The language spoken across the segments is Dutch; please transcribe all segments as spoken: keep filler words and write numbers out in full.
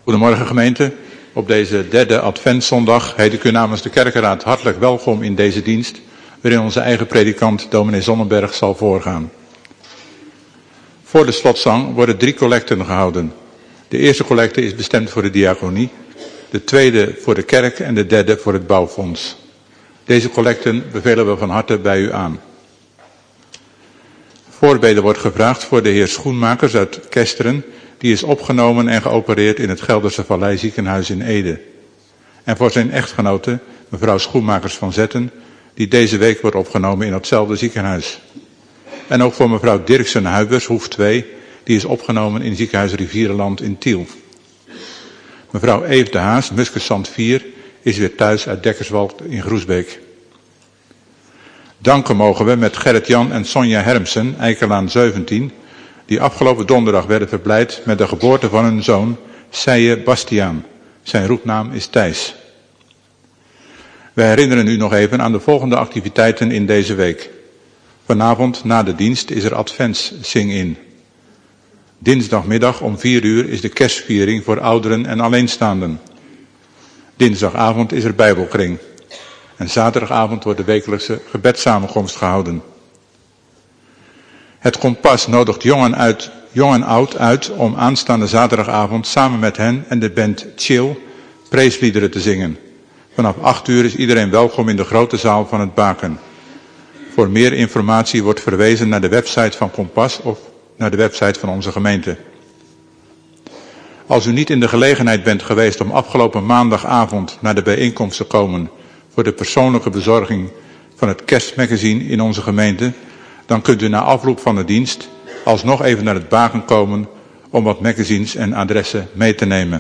Goedemorgen gemeente. Op deze derde adventszondag heet ik u namens de kerkenraad hartelijk welkom in deze dienst, waarin onze eigen predikant dominee Zonnenberg zal voorgaan. Voor de slotzang worden drie collecten gehouden. De eerste collecte is bestemd voor de diaconie, de tweede voor de kerk en de derde voor het bouwfonds. Deze collecten bevelen we van harte bij u aan. Voorbeden wordt gevraagd voor de heer Schoenmakers uit Kesteren, die is opgenomen en geopereerd in het Gelderse Vallei ziekenhuis in Ede. En voor zijn echtgenote, mevrouw Schoenmakers van Zetten, die deze week wordt opgenomen in hetzelfde ziekenhuis. En ook voor mevrouw Dirksen-Huibers, Hoef twee, die is opgenomen in ziekenhuis Rivierenland in Tiel. Mevrouw Eve de Haas, Muskensand vier, is weer thuis uit Dekkerswald in Groesbeek. Danken mogen we met Gerrit-Jan en Sonja Hermsen, Eikelaan zeventien, die afgelopen donderdag werden verblijd met de geboorte van hun zoon, Seije Bastiaan. Zijn roepnaam is Thijs. Wij herinneren u nog even aan de volgende activiteiten in deze week. Vanavond na de dienst is er adventszing-in. Dinsdagmiddag om vier uur is de kerstviering voor ouderen en alleenstaanden. Dinsdagavond is er bijbelkring. En zaterdagavond wordt de wekelijkse gebedssamenkomst gehouden. Het Kompas nodigt jong en, uit, jong en oud uit om aanstaande zaterdagavond samen met hen en de band Chill preesliederen te zingen. Vanaf acht uur is iedereen welkom in de grote zaal van het Baken. Voor meer informatie wordt verwezen naar de website van Kompas of naar de website van onze gemeente. Als u niet in de gelegenheid bent geweest om afgelopen maandagavond naar de bijeenkomst te komen voor de persoonlijke bezorging van het kerstmagazine in onze gemeente, dan kunt u na afloop van de dienst alsnog even naar het Baken komen om wat magazines en adressen mee te nemen.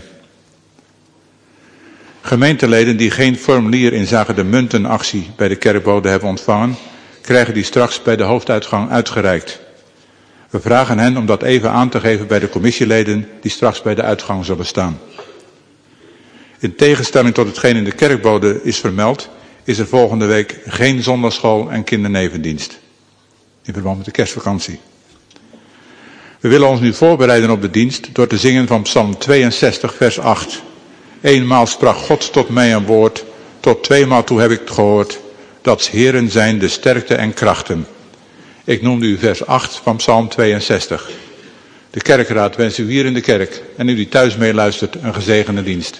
Gemeenteleden die geen formulier inzake de muntenactie bij de kerkbode hebben ontvangen, krijgen die straks bij de hoofduitgang uitgereikt. We vragen hen om dat even aan te geven bij de commissieleden die straks bij de uitgang zullen staan. In tegenstelling tot hetgeen in de kerkbode is vermeld, is er volgende week geen zondagsschool en kindernevendienst. In verband met de kerstvakantie. We willen ons nu voorbereiden op de dienst door te zingen van Psalm tweeënzestig vers acht. Eenmaal sprak God tot mij een woord, tot tweemaal toe heb ik het gehoord, dat 's Heeren zijn de sterkte en krachten. Ik noemde u vers acht van Psalm tweeënzestig. De kerkraad wenst u hier in de kerk en u die thuis meeluistert een gezegende dienst.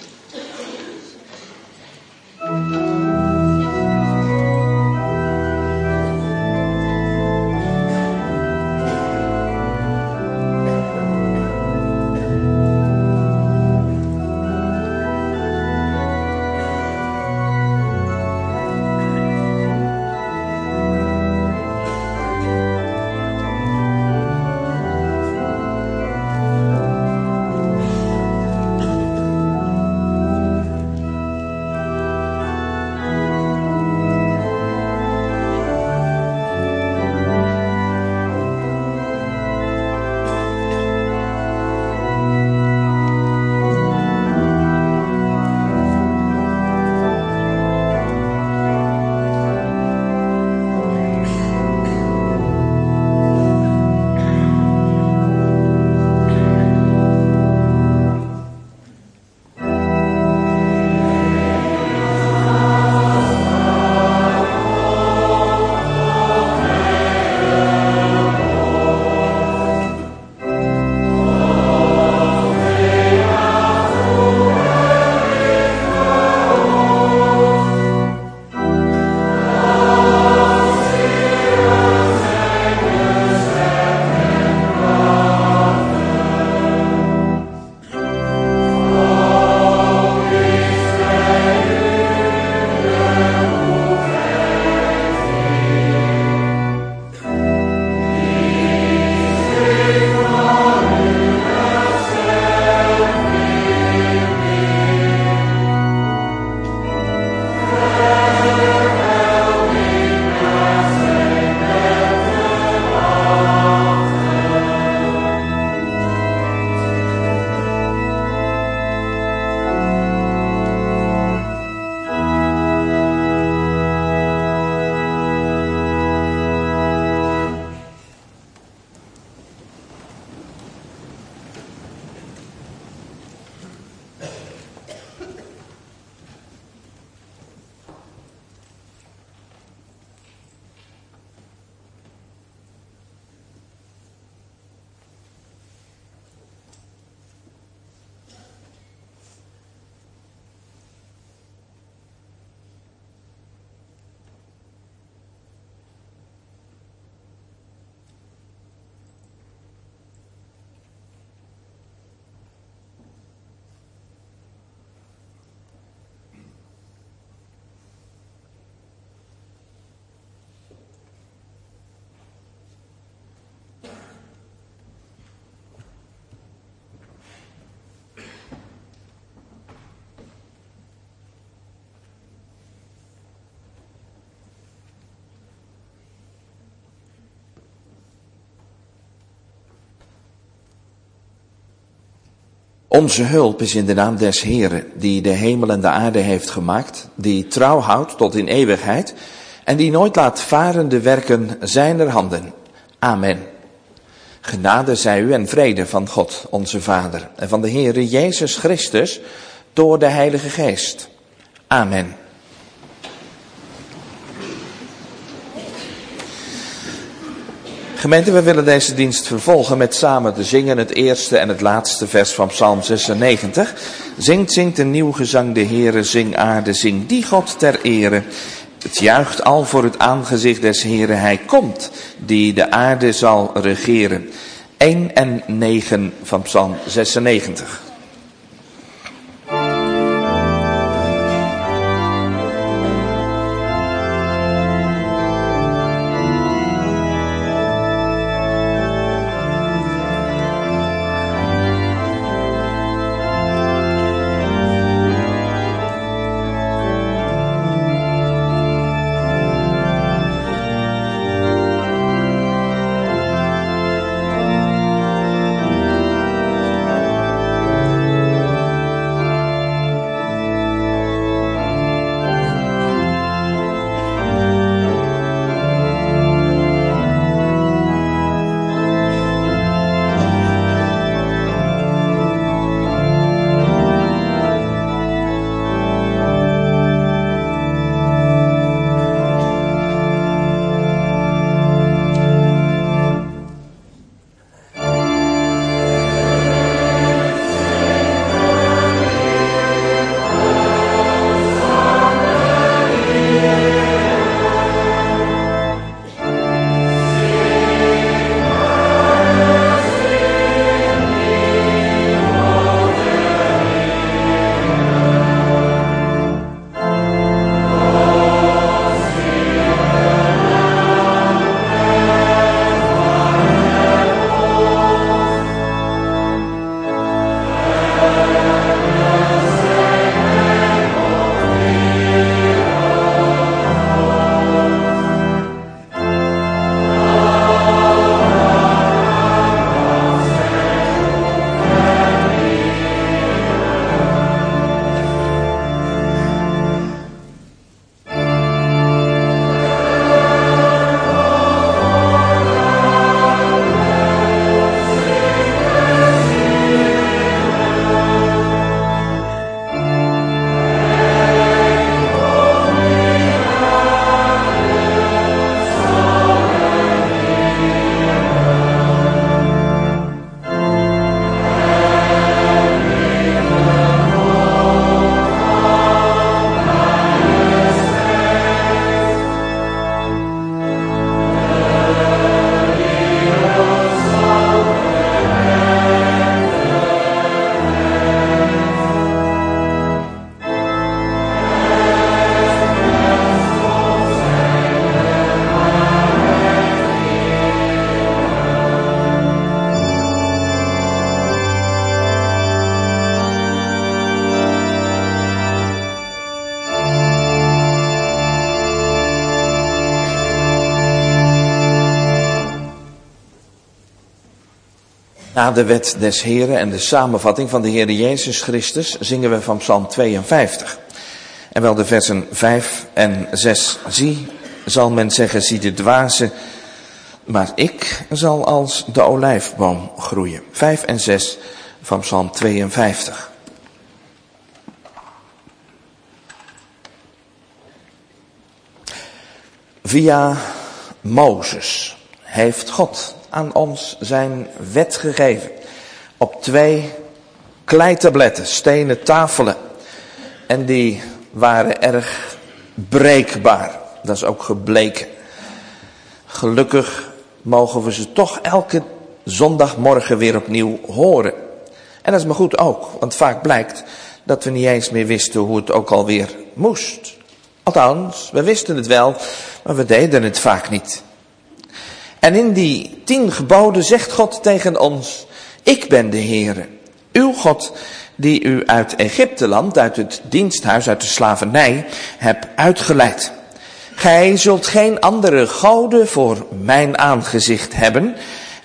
Onze hulp is in de naam des Heeren, die de hemel en de aarde heeft gemaakt, die trouw houdt tot in eeuwigheid en die nooit laat varen de werken zijner handen. Amen. Genade zij u en vrede van God, onze Vader, en van de Heere Jezus Christus, door de Heilige Geest. Amen. Gemeente, we willen deze dienst vervolgen met samen te zingen het eerste en het laatste vers van Psalm zesennegentig. Zingt, zingt een nieuw gezang de Heere, zing aarde, zing die God ter ere. Het juicht al voor het aangezicht des Heere, hij komt, die de aarde zal regeren. één en negen van Psalm zesennegentig. Na de wet des Heren en de samenvatting van de Heere Jezus Christus zingen we van Psalm tweeënvijftig. En wel de versen vijf en zes. Zie, zal men zeggen, zie de dwaze, maar ik zal als de olijfboom groeien. Vijf en zes van Psalm tweeënvijftig. Via Mozes heeft God aan ons zijn wet gegeven. Op twee kleitabletten, stenen tafelen. En die waren erg breekbaar. Dat is ook gebleken. Gelukkig mogen we ze toch elke zondagmorgen weer opnieuw horen. En dat is maar goed ook, want vaak blijkt dat we niet eens meer wisten hoe het ook alweer moest. Althans, we wisten het wel, maar we deden het vaak niet. En in die tien geboden zegt God tegen ons, ik ben de Heere, uw God, die u uit Egypteland, uit het diensthuis, uit de slavernij, hebt uitgeleid. Gij zult geen andere goden voor mijn aangezicht hebben.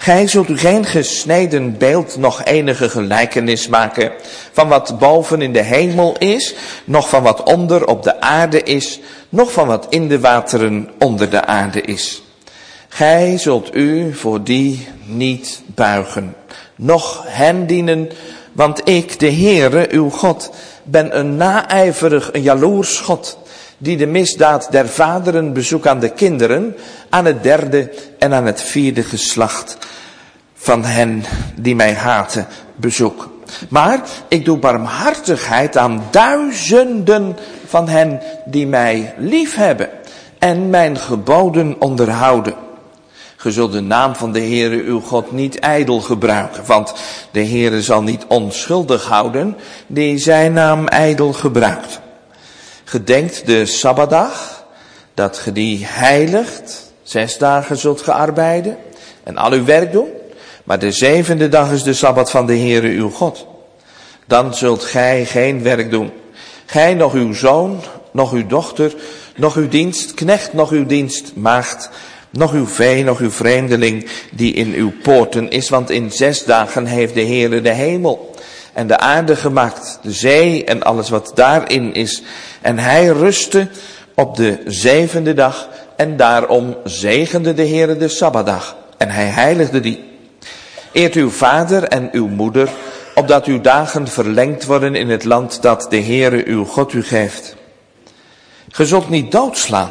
Gij zult u geen gesneden beeld nog enige gelijkenis maken van wat boven in de hemel is, noch van wat onder op de aarde is, noch van wat in de wateren onder de aarde is. Gij zult u voor die niet buigen, noch hen dienen, want ik, de Heere, uw God, ben een naijverig, een jaloers God, die de misdaad der vaderen bezoekt aan de kinderen, aan het derde en aan het vierde geslacht van hen die mij haten bezoek. Maar ik doe barmhartigheid aan duizenden van hen die mij lief hebben en mijn geboden onderhouden. Ge zult de naam van de Heere uw God niet ijdel gebruiken, want de Heere zal niet onschuldig houden die zijn naam ijdel gebruikt. Gedenkt de Sabbatdag, dat ge die heiligt, zes dagen zult ge arbeiden en al uw werk doen, maar de zevende dag is de Sabbat van de Heere uw God. Dan zult gij geen werk doen, gij nog uw zoon, nog uw dochter, nog uw dienstknecht, nog uw dienstmaagd, nog uw vee, nog uw vreemdeling die in uw poorten is, want in zes dagen heeft de Heere de hemel en de aarde gemaakt, de zee en alles wat daarin is. En hij rustte op de zevende dag en daarom zegende de Heere de Sabbatdag en hij heiligde die. Eert uw vader en uw moeder, opdat uw dagen verlengd worden in het land dat de Heere uw God u geeft. Ge zult niet doodslaan.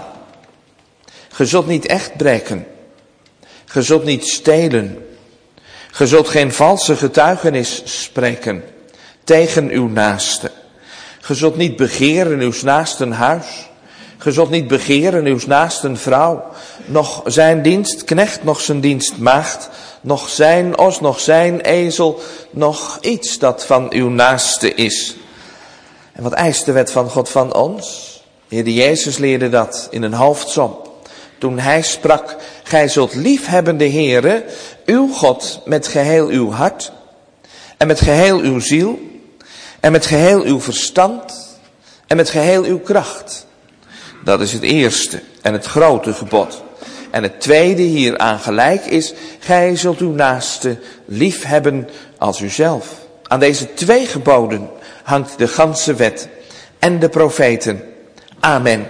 Ge zult niet echt breken. Ge zult niet stelen. Ge zult geen valse getuigenis spreken tegen uw naaste. Ge zult niet begeren uw naasten huis. Ge zult niet begeren uw naasten vrouw, nog zijn dienstknecht, nog zijn dienstmaagd, nog zijn os, nog zijn ezel, nog iets dat van uw naaste is. En wat eist de wet van God van ons? De Heer Jezus leerde dat in een hoofdsom. Toen hij sprak, gij zult liefhebben de Heere, uw God, met geheel uw hart, en met geheel uw ziel, en met geheel uw verstand, en met geheel uw kracht. Dat is het eerste en het grote gebod. En het tweede hieraan gelijk is, gij zult uw naaste liefhebben als uzelf. Aan deze twee geboden hangt de ganse wet en de profeten. Amen.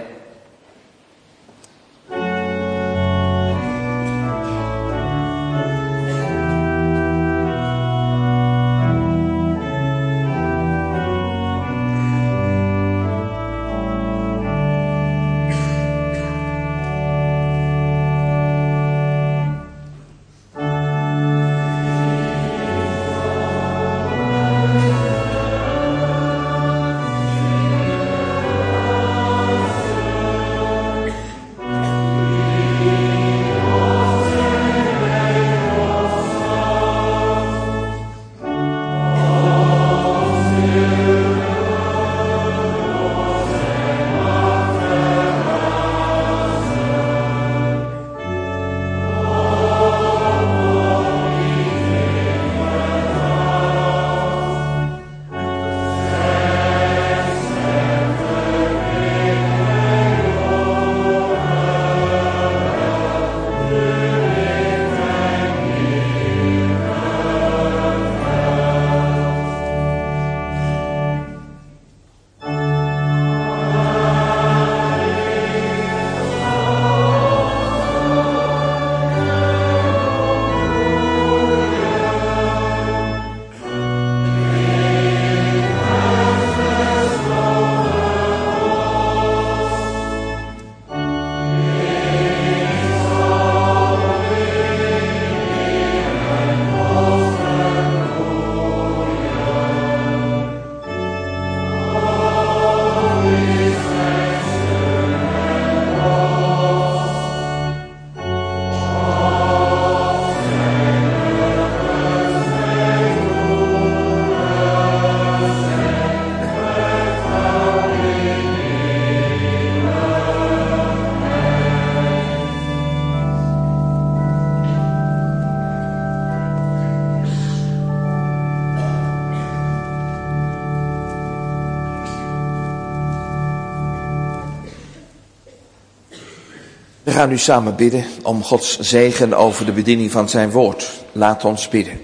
We gaan nu samen bidden om Gods zegen over de bediening van zijn woord. Laat ons bidden.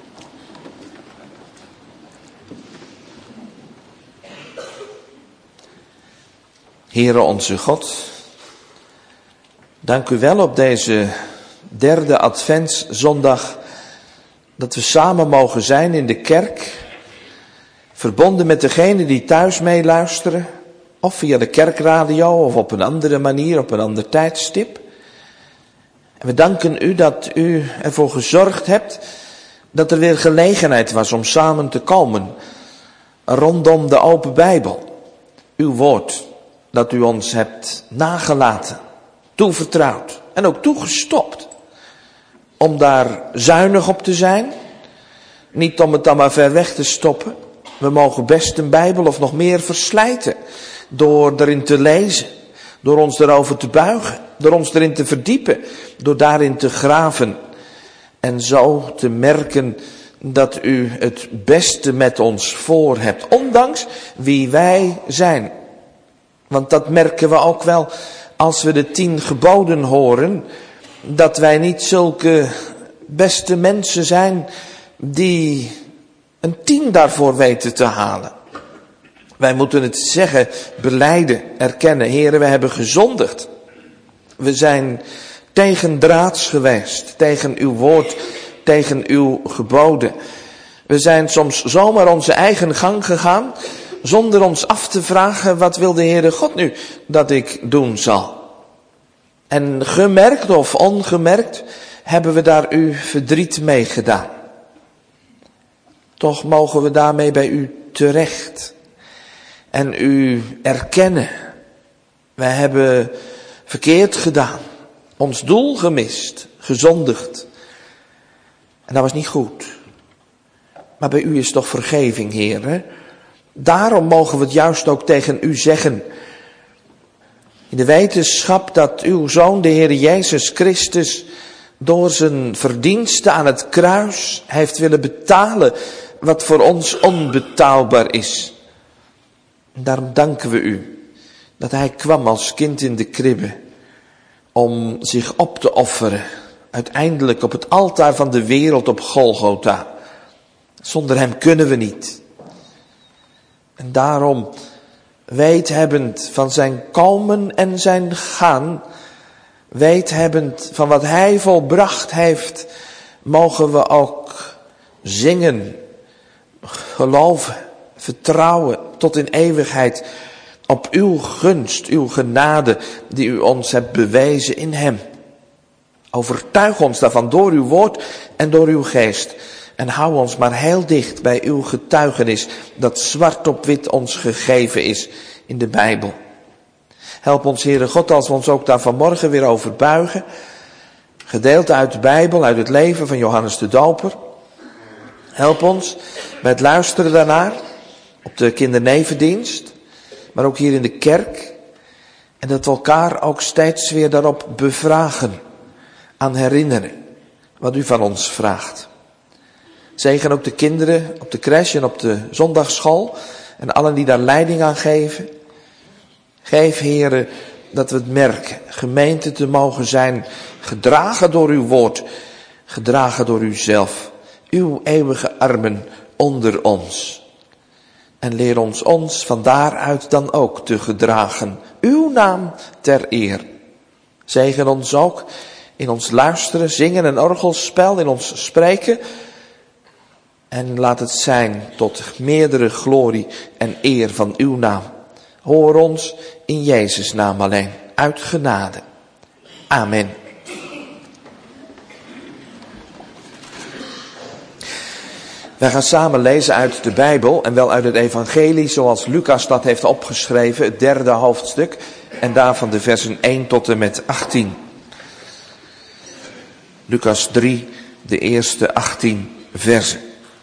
Heere onze God, dank u wel op deze derde adventszondag dat we samen mogen zijn in de kerk, verbonden met degenen die thuis meeluisteren, of via de kerkradio of op een andere manier, op een ander tijdstip. En we danken u dat u ervoor gezorgd hebt dat er weer gelegenheid was om samen te komen rondom de open Bijbel. Uw woord dat u ons hebt nagelaten, toevertrouwd en ook toegestopt. Om daar zuinig op te zijn, niet om het dan maar ver weg te stoppen. We mogen best een Bijbel of nog meer verslijten door erin te lezen, door ons erover te buigen, door ons erin te verdiepen, door daarin te graven en zo te merken dat u het beste met ons voor hebt, ondanks wie wij zijn. Want dat merken we ook wel als we de tien geboden horen, dat wij niet zulke beste mensen zijn die een tien daarvoor weten te halen. Wij moeten het zeggen, belijden, erkennen. Heren, we hebben gezondigd. We zijn tegendraads geweest, tegen uw woord, tegen uw geboden. We zijn soms zomaar onze eigen gang gegaan, zonder ons af te vragen, wat wil de Heere God nu dat ik doen zal? En gemerkt of ongemerkt hebben we daar u verdriet mee gedaan. Toch mogen we daarmee bij u terecht en u erkennen. Wij hebben verkeerd gedaan, ons doel gemist, gezondigd. En dat was niet goed. Maar bij u is toch vergeving, Heere. Daarom mogen we het juist ook tegen u zeggen. In de wetenschap dat uw Zoon, de Heer Jezus Christus, door zijn verdiensten aan het kruis heeft willen betalen wat voor ons onbetaalbaar is. En daarom danken we u dat hij kwam als kind in de kribbe om zich op te offeren, uiteindelijk op het altaar van de wereld op Golgotha. Zonder hem kunnen we niet. En daarom, weethebbend van zijn komen en zijn gaan, weethebbend van wat hij volbracht heeft, mogen we ook zingen, geloven, vertrouwen tot in eeuwigheid op uw gunst, uw genade die u ons hebt bewezen in hem. Overtuig ons daarvan door uw woord en door uw geest. En hou ons maar heel dicht bij uw getuigenis dat zwart op wit ons gegeven is in de Bijbel. Help ons, Heere God, als we ons ook daar vanmorgen weer over buigen. Gedeelte uit de Bijbel, uit het leven van Johannes de Doper. Help ons bij het luisteren daarnaar op de kindernevendienst, maar ook hier in de kerk. En dat we elkaar ook steeds weer daarop bevragen, aan herinneren wat u van ons vraagt. Zegen ook de kinderen op de crash en op de zondagsschool en allen die daar leiding aan geven. Geef, Heere, dat we het merken, gemeente te mogen zijn, gedragen door uw woord, gedragen door uzelf, uw eeuwige armen onder ons. En leer ons ons van daaruit dan ook te gedragen, uw naam ter eer. Zegen ons ook in ons luisteren, zingen en orgelspel, in ons spreken. En laat het zijn tot meerdere glorie en eer van uw naam. Hoor ons in Jezus' naam alleen, uit genade. Amen. Wij gaan samen lezen uit de Bijbel en wel uit het evangelie zoals Lucas dat heeft opgeschreven, het derde hoofdstuk. En daarvan de versen één tot en met achttien. Lucas drie, de eerste achttien versen.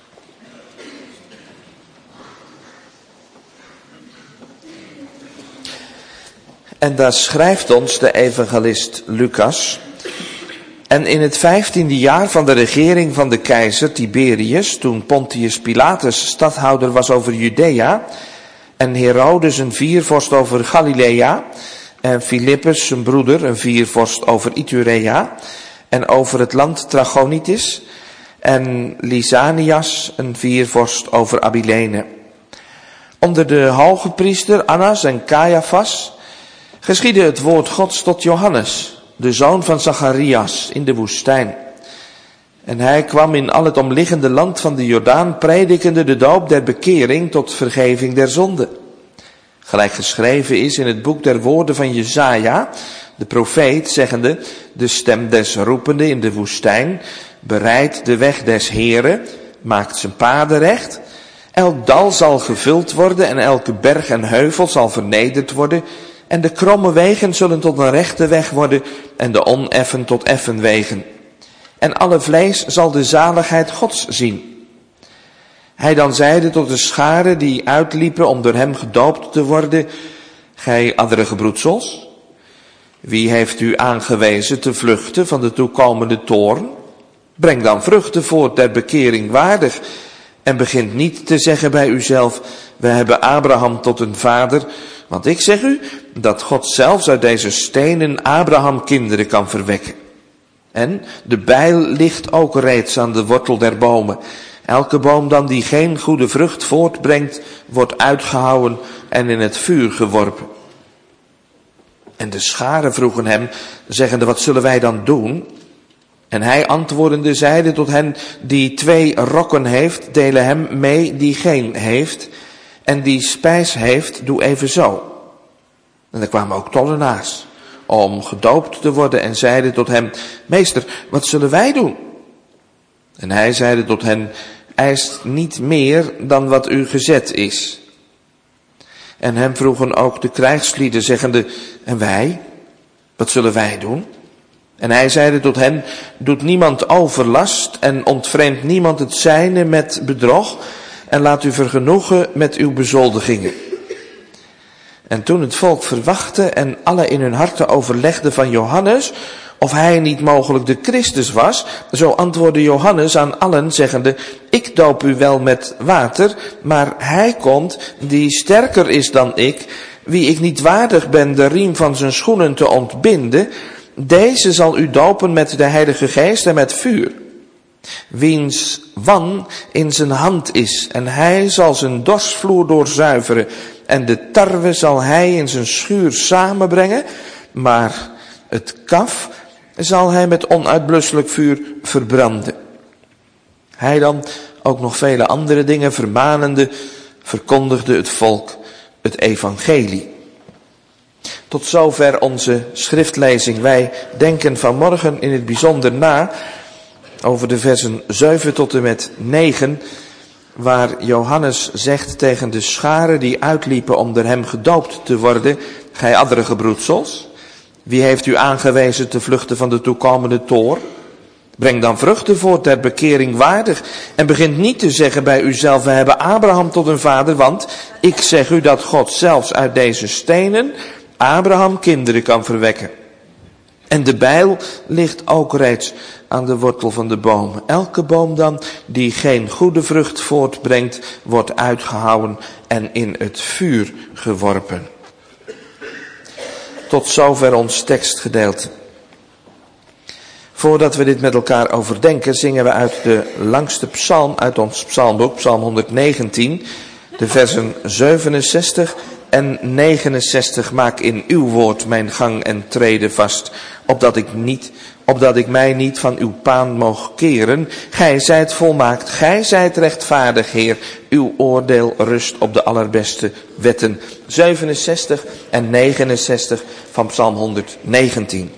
En daar schrijft ons de evangelist Lucas. En in het vijftiende jaar van de regering van de keizer Tiberius, toen Pontius Pilatus stadhouder was over Judea, en Herodes een viervorst over Galilea, En Filippus, zijn broeder, een viervorst over Iturea en over het land Trachonitis. En Lysanias, een viervorst over Abilene. Onder de hoge priester Annas en Caiaphas geschiedde het woord Gods tot Johannes, de zoon van Zacharias, in de woestijn. En hij kwam in al het omliggende land van de Jordaan, predikende de doop der bekering tot vergeving der zonde. Gelijk geschreven is in het boek der woorden van Jesaja, de profeet, zeggende: de stem des roepende in de woestijn, bereidt de weg des Heren, maakt zijn paden recht. Elk dal zal gevuld worden en elke berg en heuvel zal vernederd worden. En de kromme wegen zullen tot een rechte weg worden en de oneffen tot effen wegen. En alle vlees zal de zaligheid Gods zien. Hij dan zeide tot de scharen die uitliepen om door hem gedoopt te worden: gij adderige broedsels, wie heeft u aangewezen te vluchten van de toekomende toorn? Breng dan vruchten voort der bekering waardig. En begint niet te zeggen bij uzelf: we hebben Abraham tot een vader. Want ik zeg u dat God zelfs uit deze stenen Abraham kinderen kan verwekken. En de bijl ligt ook reeds aan de wortel der bomen. Elke boom dan die geen goede vrucht voortbrengt, wordt uitgehouwen en in het vuur geworpen. En de scharen vroegen hem, zeggende: wat zullen wij dan doen? En hij antwoordende zeide tot hen: die twee rokken heeft, delen hem mee die geen heeft. En die spijs heeft, doe evenzo. En er kwamen ook tollenaars om gedoopt te worden en zeiden tot hem: meester, wat zullen wij doen? En hij zeide tot hen: eist niet meer dan wat u gezet is. En hem vroegen ook de krijgslieden, zeggende: en wij, wat zullen wij doen? En hij zeide tot hen: doet niemand overlast en ontvreemdt niemand het zijne met bedrog en laat u vergenoegen met uw bezoldigingen. En toen het volk verwachtte en alle in hun harten overlegden van Johannes, of hij niet mogelijk de Christus was, zo antwoordde Johannes aan allen, zeggende: ik doop u wel met water, maar hij komt die sterker is dan ik, wie ik niet waardig ben de riem van zijn schoenen te ontbinden. Deze zal u dopen met de Heilige Geest en met vuur, wiens wan in zijn hand is, en hij zal zijn dorsvloer doorzuiveren, en de tarwe zal hij in zijn schuur samenbrengen, maar het kaf zal hij met onuitblusselijk vuur verbranden. Hij dan, ook nog vele andere dingen vermanende, verkondigde het volk het evangelie. Tot zover onze schriftlezing. Wij denken vanmorgen in het bijzonder na over de versen zeven tot en met negen, waar Johannes zegt tegen de scharen die uitliepen om door hem gedoopt te worden: gij adderige broedsels, wie heeft u aangewezen te vluchten van de toekomende toorn? Breng dan vruchten voort ter bekering waardig en begint niet te zeggen bij uzelf: we hebben Abraham tot een vader, want ik zeg u dat God zelfs uit deze stenen Abraham kinderen kan verwekken. En de bijl ligt ook reeds aan de wortel van de boom. Elke boom dan die geen goede vrucht voortbrengt, wordt uitgehouwen en in het vuur geworpen. Tot zover ons tekstgedeelte. Voordat we dit met elkaar overdenken, zingen we uit de langste psalm uit ons psalmboek, psalm honderdnegentien, de versen zevenenzestig en negenenzestig. Maak in uw woord mijn gang en treden vast, opdat ik niet, opdat ik mij niet van uw paan moog keren. Gij zijt volmaakt, gij zijt rechtvaardig, Heer. Uw oordeel rust op de allerbeste wetten. zevenenzestig en negenenzestig van psalm honderdnegentien.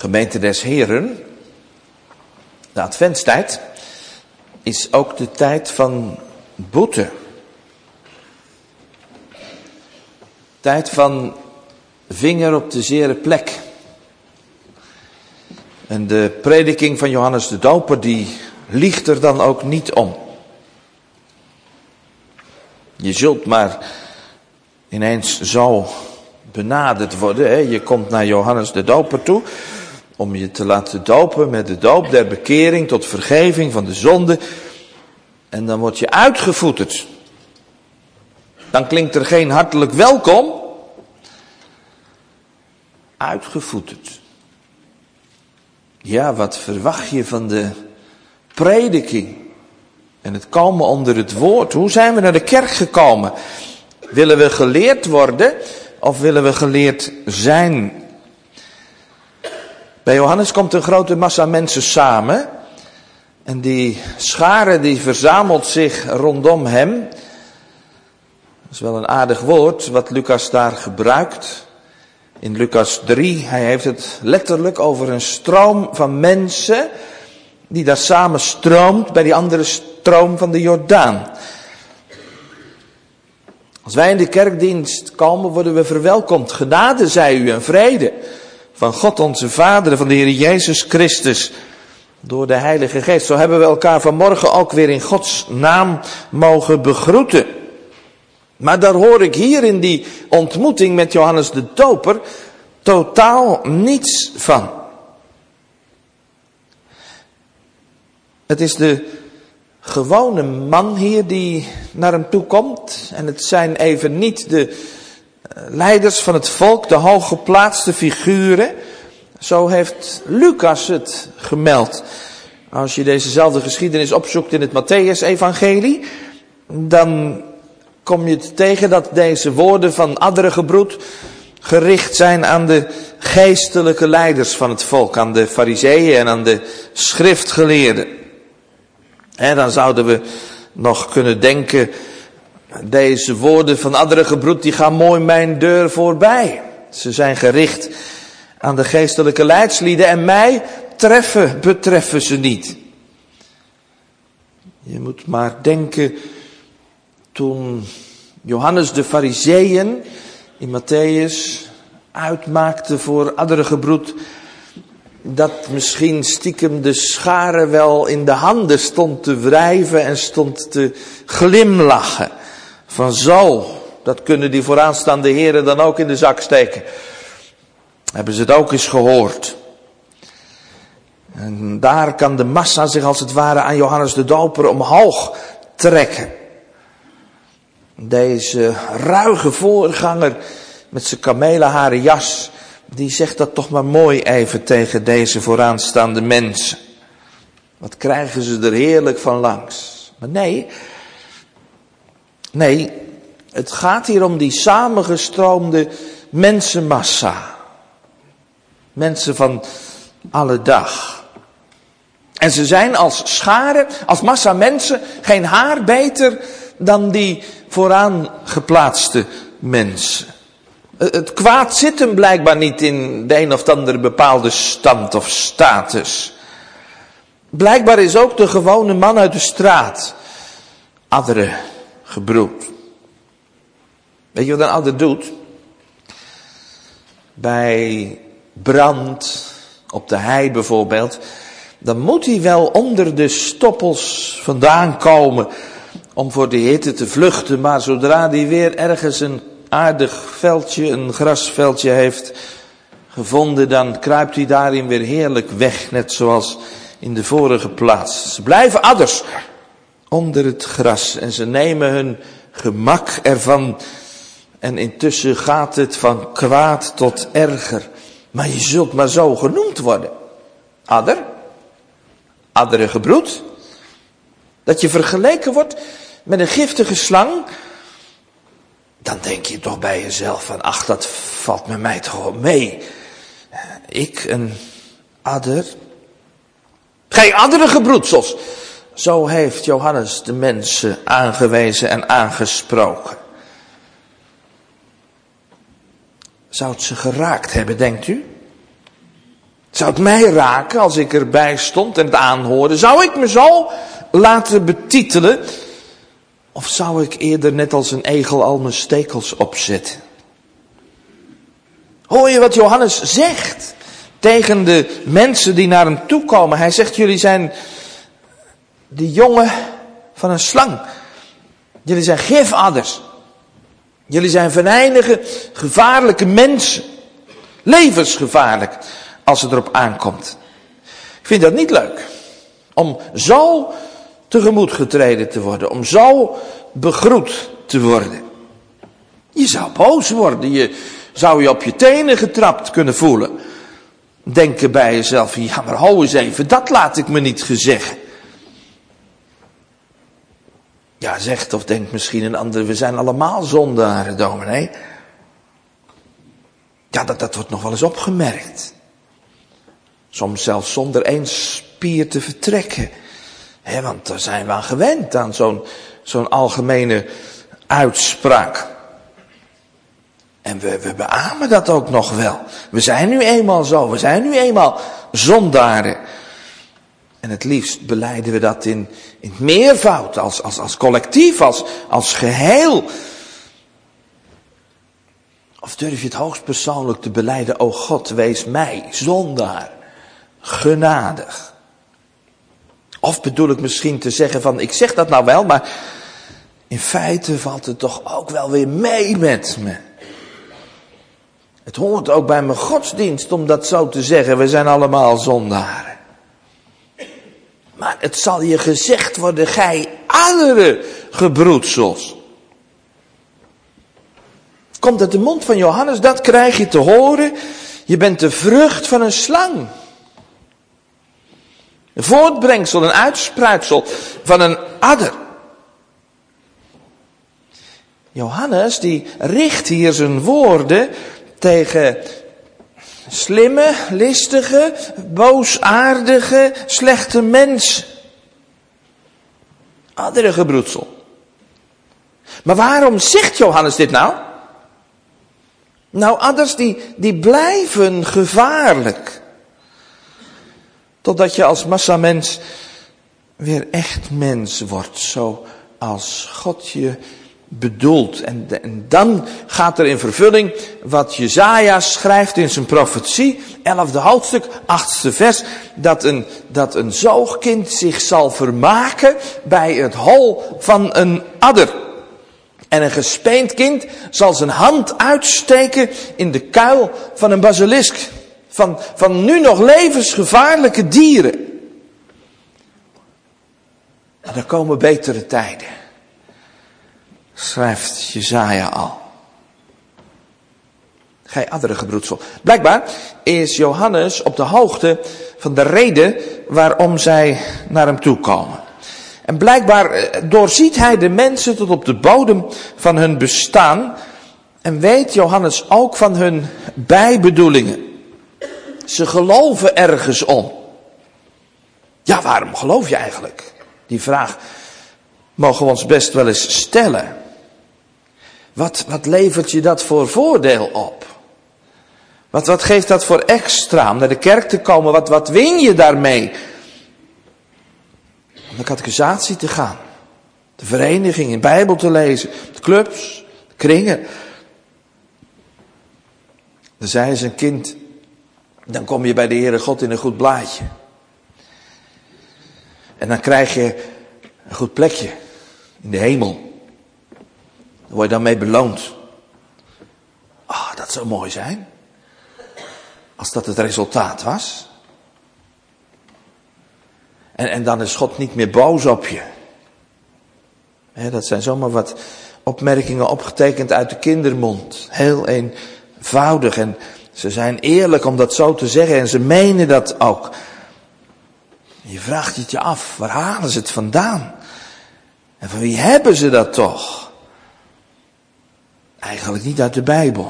Gemeente des Heren, de adventstijd is ook de tijd van boete. Tijd van vinger op de zere plek. En de prediking van Johannes de Doper, die liegt er dan ook niet om. Je zult maar ineens zo benaderd worden. Hè? Je komt naar Johannes de Doper toe om je te laten dopen met de doop der bekering tot vergeving van de zonde. En dan word je uitgevoeterd. Dan klinkt er geen hartelijk welkom. Uitgevoeterd. Ja, wat verwacht je van de prediking en het komen onder het woord? Hoe zijn we naar de kerk gekomen? Willen we geleerd worden of willen we geleerd zijn? Bij Johannes komt een grote massa mensen samen. En die schare die verzamelt zich rondom hem. Dat is wel een aardig woord wat Lucas daar gebruikt. In Lucas drie, hij heeft het letterlijk over een stroom van mensen die daar samen stroomt bij die andere stroom van de Jordaan. Als wij in de kerkdienst komen, worden we verwelkomd. Genade zij u en vrede van God onze Vader en van de Heer Jezus Christus door de Heilige Geest. Zo hebben we elkaar vanmorgen ook weer in Gods naam mogen begroeten. Maar daar hoor ik hier in die ontmoeting met Johannes de Doper totaal niets van. Het is de gewone man hier die naar hem toe komt. En het zijn even niet de leiders van het volk, de hooggeplaatste figuren. Zo heeft Lucas het gemeld. Als je dezezelfde geschiedenis opzoekt in het Mattheüs-evangelie, dan kom je tegen dat deze woorden van adderengebroed gericht zijn aan de geestelijke leiders van het volk, aan de farizeeën en aan de schriftgeleerden. En dan zouden we nog kunnen denken, deze woorden van adderengebroed die gaan mooi mijn deur voorbij. Ze zijn gericht aan de geestelijke leidslieden en mij treffen, betreffen ze niet. Je moet maar denken, toen Johannes de Farizeeën in Mattheüs uitmaakte voor adderengebroed, dat misschien stiekem de schare wel in de handen stond te wrijven en stond te glimlachen. Van zo, dat kunnen die vooraanstaande heren dan ook in de zak steken. Hebben ze het ook eens gehoord. En daar kan de massa zich als het ware aan Johannes de Doper omhoog trekken. Deze ruige voorganger met zijn kamelenharen jas, die zegt dat toch maar mooi even tegen deze vooraanstaande mensen. Wat krijgen ze er heerlijk van langs. Maar nee, nee, het gaat hier om die samengestroomde mensenmassa. Mensen van alle dag. En ze zijn als schare, als massa mensen, geen haar beter dan die vooraan geplaatste mensen. Het kwaad zit hem blijkbaar niet in de een of andere bepaalde stand of status. Blijkbaar is ook de gewone man uit de straat adderengebroed. Weet je wat een adder doet? Bij brand op de hei bijvoorbeeld, dan moet hij wel onder de stoppels vandaan komen om voor de hitte te vluchten. Maar zodra hij weer ergens een aardig veldje, een grasveldje heeft gevonden, dan kruipt hij daarin weer heerlijk weg, net zoals in de vorige plaats. Ze blijven adders onder het gras en ze nemen hun gemak ervan. En intussen gaat het van kwaad tot erger. Maar je zult maar zo genoemd worden. Adder, adderengebroed. Dat je vergeleken wordt met een giftige slang. Dan denk je toch bij jezelf van, ach, dat valt met mij toch wel mee. Ik, een adder. Gij adderengebroedsels. Zo heeft Johannes de mensen aangewezen en aangesproken. Zou het ze geraakt hebben, denkt u? Zou het mij raken als ik erbij stond en het aanhoorde? Zou ik me zo laten betitelen? Of zou ik eerder net als een egel al mijn stekels opzetten? Hoor je wat Johannes zegt tegen de mensen die naar hem toe komen? Hij zegt, jullie zijn de jongen van een slang. Jullie zijn gifadders. Jullie zijn venijnige, gevaarlijke mensen. Levensgevaarlijk als het erop aankomt. Ik vind dat niet leuk. Om zo tegemoet getreden te worden. Om zo begroet te worden. Je zou boos worden. Je zou je op je tenen getrapt kunnen voelen. Denken bij jezelf, ja maar hou eens even, dat laat ik me niet gezeggen. Ja, zegt of denkt misschien een ander, we zijn allemaal zondaren, dominee. Ja, dat, dat wordt nog wel eens opgemerkt. Soms zelfs zonder één spier te vertrekken. He, want daar zijn we aan gewend, aan zo'n, zo'n algemene uitspraak. En we, we beamen dat ook nog wel. We zijn nu eenmaal zo, we zijn nu eenmaal zondaren. En het liefst belijden we dat in, in het meervoud, als, als, als collectief, als, als geheel. Of durf je het hoogst persoonlijk te belijden, o God, wees mij, zondaar, genadig. Of bedoel ik misschien te zeggen van, ik zeg dat nou wel, maar in feite valt het toch ook wel weer mee met me. Het hoort ook bij mijn godsdienst om dat zo te zeggen, we zijn allemaal zondaren. Maar het zal je gezegd worden, gij andere gebroedsels. Komt uit de mond van Johannes, dat krijg je te horen. Je bent de vrucht van een slang. Een voortbrengsel, een uitspruitsel van een adder. Johannes die richt hier zijn woorden tegen slimme, listige, boosaardige, slechte mensen. Andere gebroedsel. Maar waarom zegt Johannes dit nou? Nou, adders die, die blijven gevaarlijk. Totdat je als massamens weer echt mens wordt. Zoals God je bedoelt. En, en dan gaat er in vervulling wat Jesaja schrijft in zijn profetie. elfde hoofdstuk, achtste vers. Dat een, dat een zoogkind zich zal vermaken bij het hol van een adder. En een gespeend kind zal zijn hand uitsteken in de kuil van een basilisk. Van, van nu nog levensgevaarlijke dieren. En er komen betere tijden. Schrijft Jesaja al. Gij andere gebroedsel. Blijkbaar is Johannes op de hoogte van de reden waarom zij naar hem toe komen. En blijkbaar doorziet hij de mensen tot op de bodem van hun bestaan. En weet Johannes ook van hun bijbedoelingen. Ze geloven ergens om. Ja, waarom geloof je eigenlijk? Die vraag mogen we ons best wel eens stellen. Wat, wat levert je dat voor voordeel op? Wat, wat geeft dat voor extra om naar de kerk te komen? Wat, wat win je daarmee? Om de catechisatie te gaan. De vereniging, in Bijbel te lezen. De clubs, de kringen. Dan zei ze een kind, dan kom je bij de Heere God in een goed blaadje. En dan krijg je een goed plekje in de hemel. Daar word je dan mee beloond. Ah, oh, dat zou mooi zijn. Als dat het resultaat was. En, en dan is God niet meer boos op je. He, dat zijn zomaar wat opmerkingen opgetekend uit de kindermond. Heel eenvoudig. En ze zijn eerlijk om dat zo te zeggen. En ze menen dat ook. Je vraagt het je af. Waar halen ze het vandaan? En van wie hebben ze dat toch? Eigenlijk niet uit de Bijbel.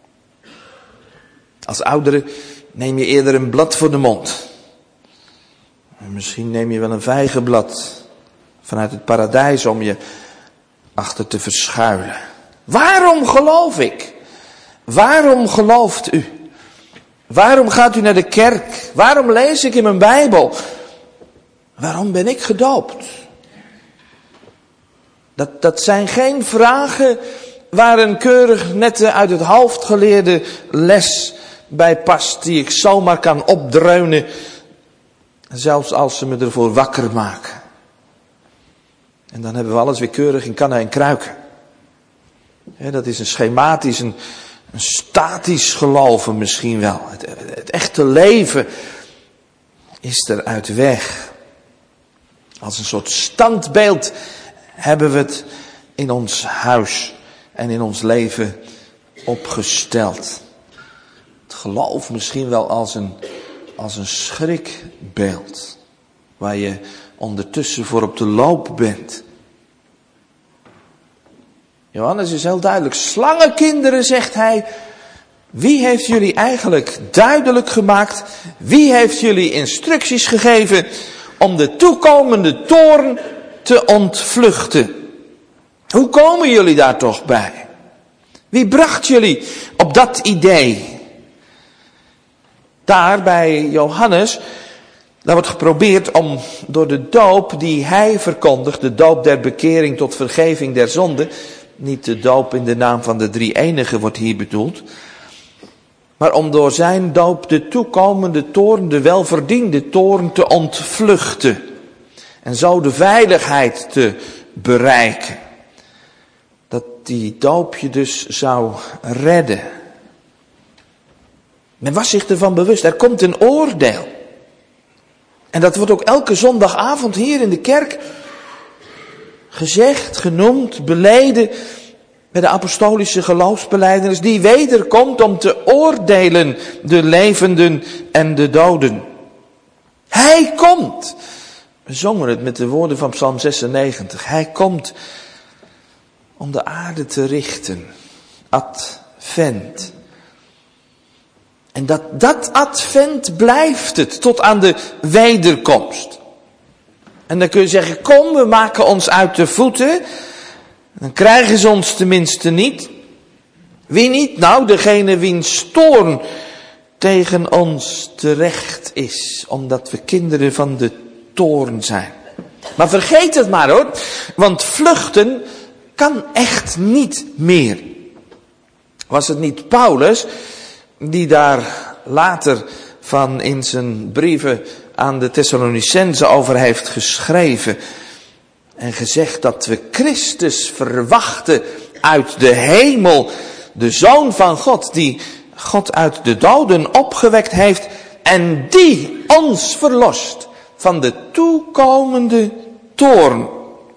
Als oudere neem je eerder een blad voor de mond. En misschien neem je wel een vijgenblad vanuit het paradijs om je achter te verschuilen. Waarom geloof ik? Waarom gelooft u? Waarom gaat u naar de kerk? Waarom lees ik in mijn Bijbel? Waarom ben ik gedoopt? Dat, dat zijn geen vragen waar een keurig nette uit het hoofd geleerde les bij past, die ik zomaar kan opdreunen, zelfs als ze me ervoor wakker maken. En dan hebben we alles weer keurig in kannen en kruiken. He, dat is een schematisch, een, een statisch geloven misschien wel. Het, het echte leven is er uit weg. Als een soort standbeeld hebben we het in ons huis en in ons leven opgesteld. Het geloof misschien wel als een, als een schrikbeeld, waar je ondertussen voor op de loop bent. Johannes is heel duidelijk. Slangenkinderen, zegt hij. Wie heeft jullie eigenlijk duidelijk gemaakt? Wie heeft jullie instructies gegeven om de toekomende toorn te ontvluchten? Hoe komen jullie daar toch bij? Wie bracht jullie op dat idee? Daar bij Johannes, daar wordt geprobeerd om door de doop die hij verkondigt, de doop der bekering tot vergeving der zonde, niet de doop in de naam van de drie-enige wordt hier bedoeld, maar om door zijn doop de toekomende toorn, de welverdiende toorn te ontvluchten. En zo de veiligheid te bereiken. Dat die doop je dus zou redden. Men was zich ervan bewust, er komt een oordeel. En dat wordt ook elke zondagavond hier in de kerk gezegd, genoemd, beleden bij de apostolische geloofsbelijdenis, die wederkomt om te oordelen de levenden en de doden. Hij komt. We zongen het met de woorden van Psalm zesennegentig. Hij komt om de aarde te richten. Advent. En dat, dat advent blijft het tot aan de wederkomst. En dan kun je zeggen, kom, we maken ons uit de voeten. Dan krijgen ze ons tenminste niet. Wie niet? Nou, degene wiens toorn tegen ons terecht is. Omdat we kinderen van de toorn zijn. Maar vergeet het maar hoor. Want vluchten kan echt niet meer. Was het niet Paulus die daar later van in zijn brieven aan de Thessalonicenzen over heeft geschreven en gezegd dat we Christus verwachten uit de hemel, de Zoon van God, die God uit de doden opgewekt heeft en die ons verlost van de toekomende toorn.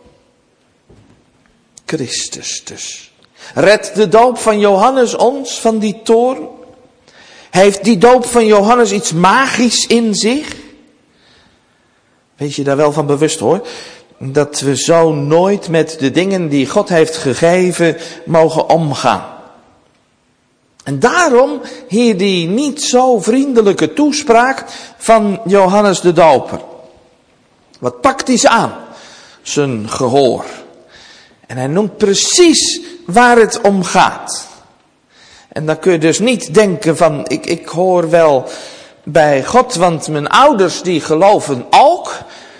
Christus dus. Redt de doop van Johannes ons van die toorn? Heeft die doop van Johannes iets magisch in zich? Wees je daar wel van bewust hoor. Dat we zo nooit met de dingen die God heeft gegeven mogen omgaan. En daarom hier die niet zo vriendelijke toespraak van Johannes de Doper. Wat pakt hij aan? Zijn gehoor. En hij noemt precies waar het om gaat. En dan kun je dus niet denken van, ik, ik hoor wel bij God, want mijn ouders die geloven ook.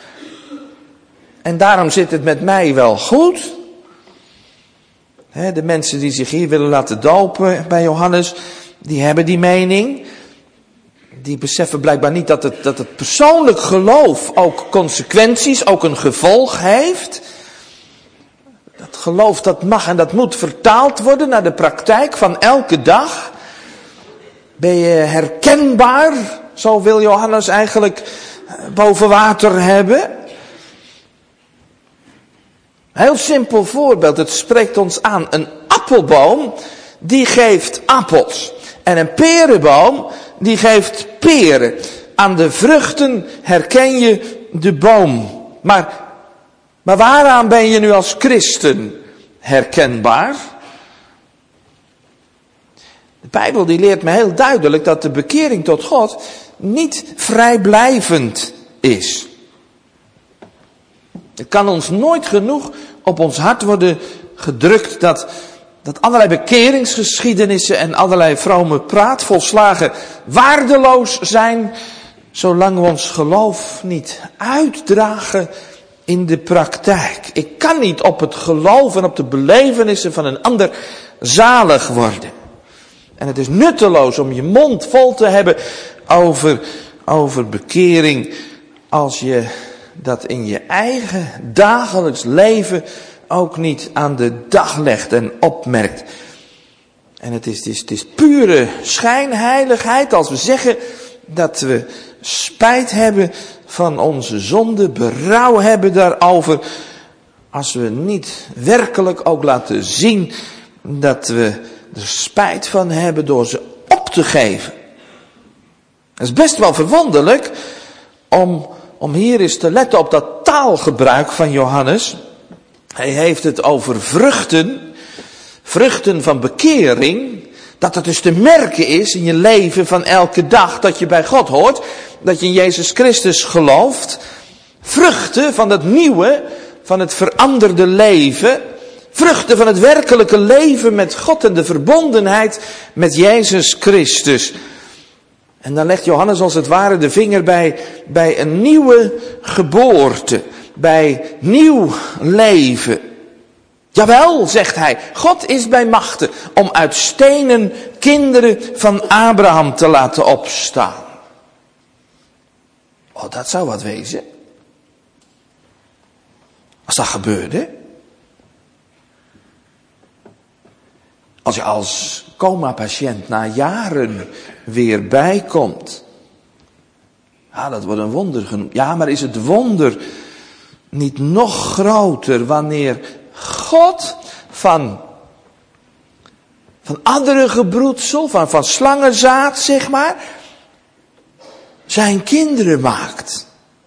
En daarom zit het met mij wel goed. He, de mensen die zich hier willen laten dopen bij Johannes, die hebben die mening. Die beseffen blijkbaar niet dat het, dat het persoonlijk geloof ook consequenties, ook een gevolg heeft. Dat geloof dat mag en dat moet vertaald worden naar de praktijk van elke dag. Ben je herkenbaar, zo wil Johannes eigenlijk boven water hebben. Heel simpel voorbeeld, het spreekt ons aan. Een appelboom, die geeft appels. En een perenboom, die geeft peren. Aan de vruchten herken je de boom. Maar, maar waaraan ben je nu als christen herkenbaar? De Bijbel die leert me heel duidelijk dat de bekering tot God niet vrijblijvend is. Het kan ons nooit genoeg op ons hart worden gedrukt dat, dat allerlei bekeringsgeschiedenissen en allerlei vrome praat volslagen waardeloos zijn, zolang we ons geloof niet uitdragen in de praktijk. Ik kan niet op het geloof en op de belevenissen van een ander zalig worden. En het is nutteloos om je mond vol te hebben over, over bekering, als je dat in je eigen dagelijks leven ook niet aan de dag legt en opmerkt. En het is, het is, het is pure schijnheiligheid als we zeggen dat we spijt hebben van onze zonde, berouw hebben daarover, als we niet werkelijk ook laten zien dat we er spijt van hebben door ze op te geven. Het is best wel verwonderlijk om, om hier eens te letten op dat taalgebruik van Johannes. Hij heeft het over vruchten, vruchten van bekering, dat het dus te merken is in je leven van elke dag dat je bij God hoort, dat je in Jezus Christus gelooft. Vruchten van het nieuwe, van het veranderde leven. Vruchten van het werkelijke leven met God en de verbondenheid met Jezus Christus. En dan legt Johannes als het ware de vinger bij, bij een nieuwe geboorte. Bij nieuw leven. Jawel, zegt hij, God is bij machten om uit stenen kinderen van Abraham te laten opstaan. Oh, dat zou wat wezen. Als dat gebeurde. Als je als coma-patiënt na jaren weer bijkomt. Ja, dat wordt een wonder genoemd. Ja, maar is het wonder niet nog groter wanneer God van, van adderengebroedsel, van, van slangenzaad, zeg maar, zijn kinderen maakt.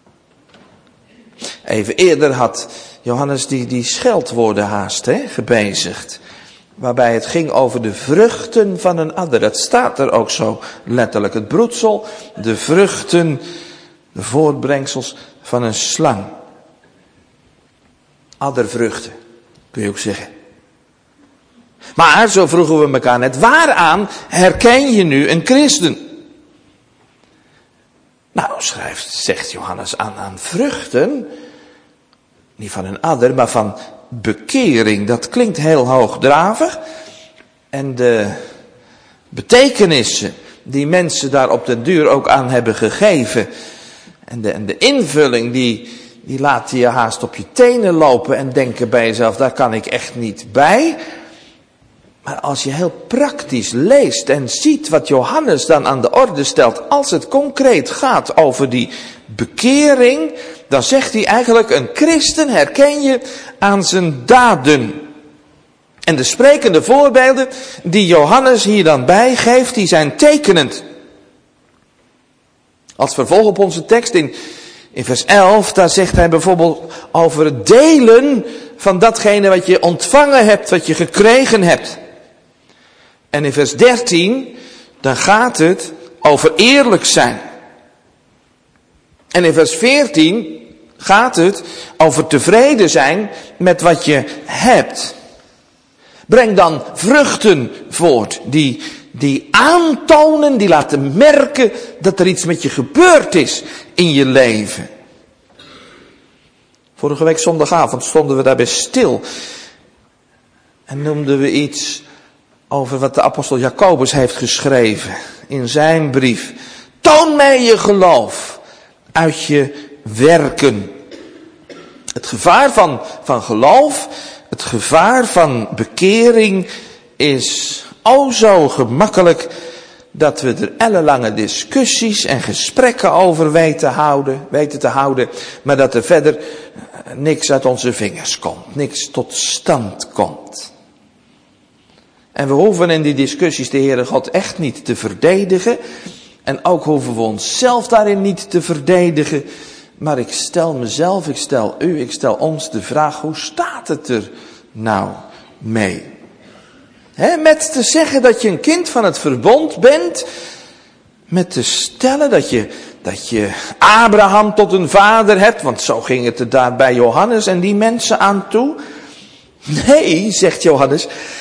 Even eerder had Johannes die, die scheldwoorden haast hè, gebezigd. Waarbij het ging over de vruchten van een adder. Dat staat er ook zo letterlijk. Het broedsel, de vruchten, de voortbrengsels van een slang. Addervruchten, kun je ook zeggen. Maar, zo vroegen we elkaar net, waaraan herken je nu een christen? Nou, schrijft, zegt Johannes aan, aan vruchten, niet van een adder, maar van bekering. Dat klinkt heel hoogdravig. En de betekenissen die mensen daar op den duur ook aan hebben gegeven, en de, en de invulling die, die laat je haast op je tenen lopen en denken bij jezelf, daar kan ik echt niet bij. Maar als je heel praktisch leest en ziet wat Johannes dan aan de orde stelt, als het concreet gaat over die bekering, dan zegt hij eigenlijk, een christen herken je aan zijn daden. En de sprekende voorbeelden die Johannes hier dan bijgeeft, die zijn tekenend. Als vervolg op onze tekst in, in vers elf, daar zegt hij bijvoorbeeld over het delen van datgene wat je ontvangen hebt, wat je gekregen hebt. En in vers dertien, dan gaat het over eerlijk zijn. En in vers veertien gaat het over tevreden zijn met wat je hebt. Breng dan vruchten voort die, die aantonen, die laten merken dat er iets met je gebeurd is in je leven. Vorige week zondagavond stonden we daarbij stil en noemden we iets over wat de apostel Jacobus heeft geschreven in zijn brief. Toon mij je geloof uit je werken. Het gevaar van, van geloof, het gevaar van bekering is o zo gemakkelijk dat we er ellenlange discussies en gesprekken over weten, houden, weten te houden, maar dat er verder niks uit onze vingers komt, niks tot stand komt. En we hoeven in die discussies de Heere God echt niet te verdedigen. En ook hoeven we onszelf daarin niet te verdedigen. Maar ik stel mezelf, ik stel u, ik stel ons de vraag, hoe staat het er nou mee? He, met te zeggen dat je een kind van het verbond bent. Met te stellen dat je, dat je Abraham tot een vader hebt. Want zo ging het er daar bij Johannes en die mensen aan toe. Nee, zegt Johannes.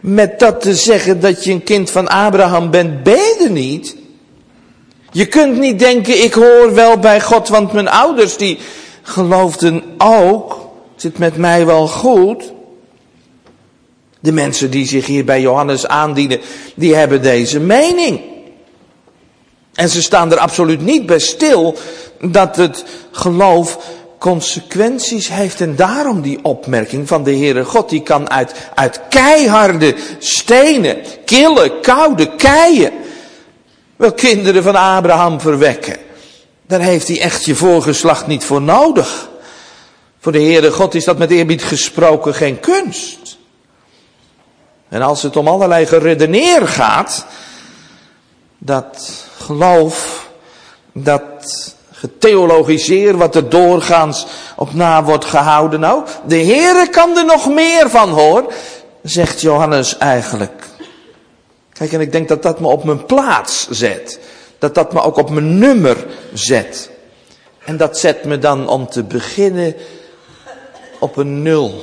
met dat te zeggen dat je een kind van Abraham bent, ben je er niet. Je kunt niet denken, ik hoor wel bij God, want mijn ouders die geloofden ook. Zit met mij wel goed. De mensen die zich hier bij Johannes aandienen, die hebben deze mening. En ze staan er absoluut niet bij stil dat het geloof consequenties heeft. En daarom die opmerking van de Heere God, die kan uit, uit keiharde stenen, kille, koude keien, wel kinderen van Abraham verwekken. Daar heeft hij echt je voorgeslacht niet voor nodig. Voor de Heere God is dat met eerbied gesproken geen kunst. En als het om allerlei geredeneer gaat, dat geloof, dat getheologiseer wat er doorgaans op na wordt gehouden. Nou, de Heere kan er nog meer van, hoor, zegt Johannes eigenlijk. Kijk, en ik denk dat dat me op mijn plaats zet. Dat dat me ook op mijn nummer zet. En dat zet me dan om te beginnen op een nul.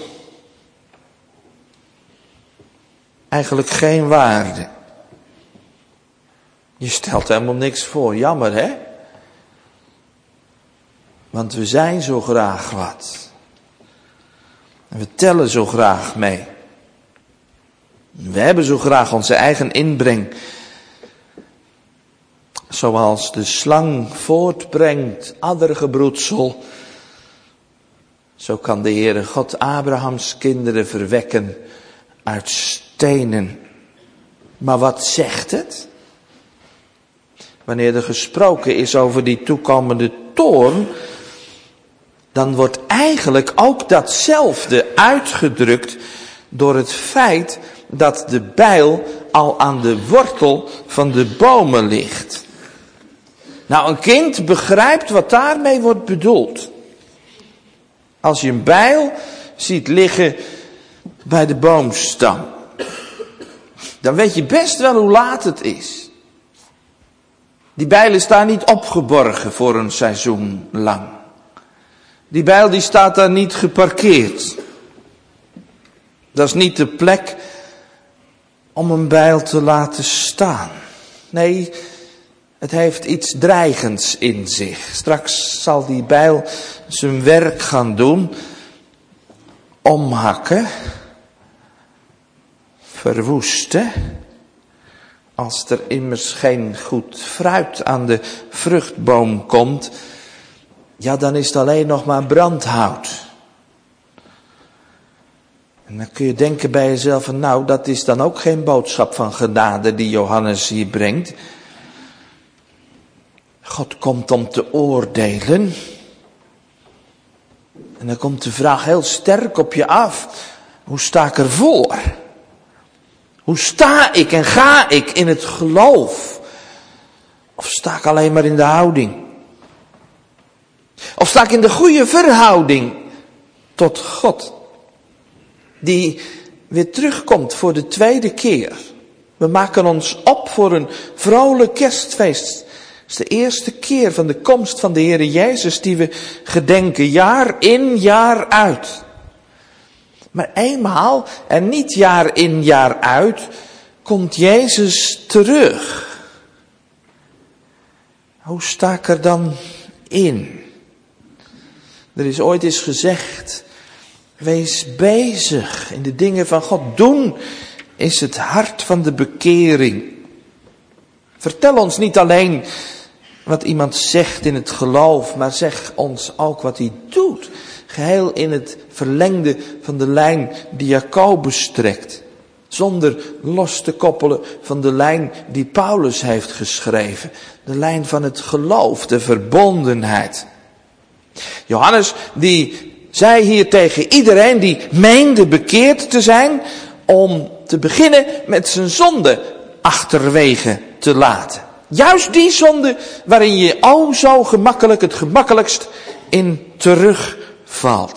Eigenlijk geen waarde. Je stelt helemaal niks voor. Jammer, hè? Want we zijn zo graag wat. En we tellen zo graag mee. We hebben zo graag onze eigen inbreng. Zoals de slang voortbrengt addergebroedsel. Zo kan de Heere God Abrahams kinderen verwekken uit stenen. Maar wat zegt het? Wanneer er gesproken is over die toekomende toorn, dan wordt eigenlijk ook datzelfde uitgedrukt door het feit dat de bijl al aan de wortel van de bomen ligt. Nou, een kind begrijpt wat daarmee wordt bedoeld. Als je een bijl ziet liggen bij de boomstam, dan weet je best wel hoe laat het is. Die bijl is daar niet opgeborgen voor een seizoen lang. Die bijl die staat daar niet geparkeerd. Dat is niet de plek om een bijl te laten staan. Nee, het heeft iets dreigends in zich. Straks zal die bijl zijn werk gaan doen. Omhakken. Verwoesten. Als er immers geen goed fruit aan de vruchtboom komt, ja, dan is het alleen nog maar brandhout. En dan kun je denken bij jezelf van, nou, dat is dan ook geen boodschap van genade die Johannes hier brengt. God komt om te oordelen. En dan komt de vraag heel sterk op je af. Hoe sta ik ervoor? Hoe sta ik en ga ik in het geloof? Of sta ik alleen maar in de houding? Of sta ik in de goede verhouding tot God? Die weer terugkomt voor de tweede keer. We maken ons op voor een vrolijk kerstfeest. Het is de eerste keer van de komst van de Heere Jezus die we gedenken, jaar in, jaar uit. Maar eenmaal, en niet jaar in, jaar uit, komt Jezus terug. Hoe sta ik er dan in? Er is ooit eens gezegd, wees bezig in de dingen van God. Doen is het hart van de bekering. Vertel ons niet alleen wat iemand zegt in het geloof, maar zeg ons ook wat hij doet. Geheel in het verlengde van de lijn die Jacobus trekt. Zonder los te koppelen van de lijn die Paulus heeft geschreven. De lijn van het geloof, de verbondenheid. Johannes die zei hier tegen iedereen die meende bekeerd te zijn, om te beginnen met zijn zonde achterwege te laten. Juist die zonde waarin je o zo gemakkelijk, het gemakkelijkst in terugvalt.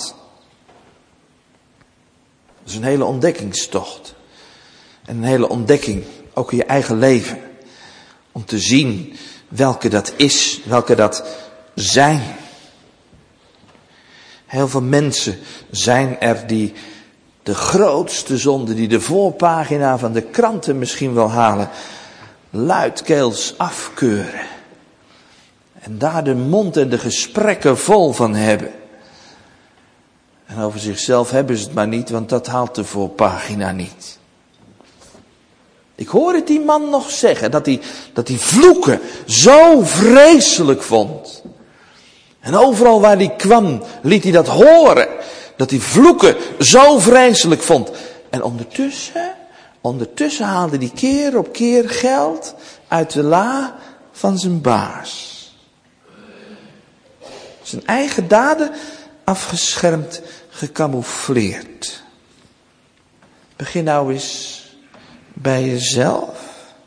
Dat is een hele ontdekkingstocht. En een hele ontdekking, ook in je eigen leven. Om te zien welke dat is, welke dat zijn. Heel veel mensen zijn er die de grootste zonde die de voorpagina van de kranten misschien wel halen, luidkeels afkeuren. En daar de mond en de gesprekken vol van hebben. En over zichzelf hebben ze het maar niet, want dat haalt de voorpagina niet. Ik hoor het die man nog zeggen, dat hij, dat hij vloeken zo vreselijk vond. En overal waar hij kwam, liet hij dat horen. Dat hij vloeken zo vreselijk vond. En ondertussen, ondertussen haalde hij keer op keer geld uit de la van zijn baas. Zijn eigen daden afgeschermd, gecamoufleerd. Begin nou eens bij jezelf.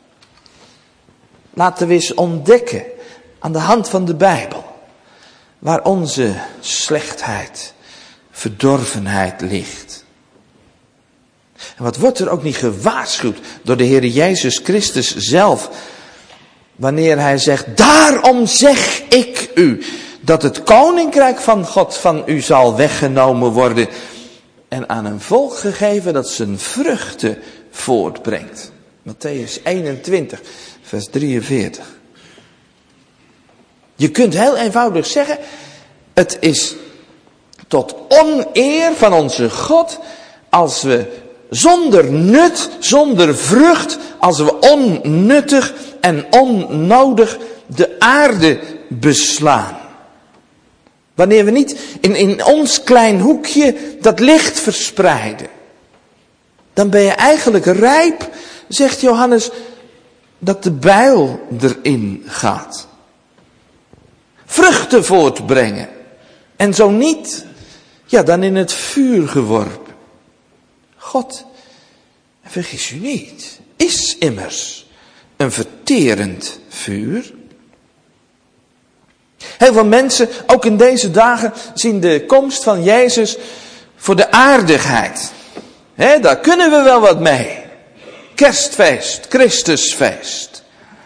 Laten we eens ontdekken aan de hand van de Bijbel waar onze slechtheid, verdorvenheid ligt. En wat wordt er ook niet gewaarschuwd door de Heer Jezus Christus zelf, wanneer hij zegt, daarom zeg ik u, dat het koninkrijk van God van u zal weggenomen worden en aan een volk gegeven dat zijn vruchten voortbrengt. Mattheüs eenentwintig, vers drieënveertig. Je kunt heel eenvoudig zeggen, het is tot oneer van onze God als we zonder nut, zonder vrucht, als we onnuttig en onnodig de aarde beslaan. Wanneer we niet in, in ons klein hoekje dat licht verspreiden. Dan ben je eigenlijk rijp, zegt Johannes, dat de bijl erin gaat. Vruchten voortbrengen. En zo niet, ja, dan in het vuur geworpen. God, vergis u niet, is immers een verterend vuur. Heel veel mensen, ook in deze dagen, zien de komst van Jezus voor de aardigheid. He, daar kunnen we wel wat mee. Kerstfeest, Christusfeest.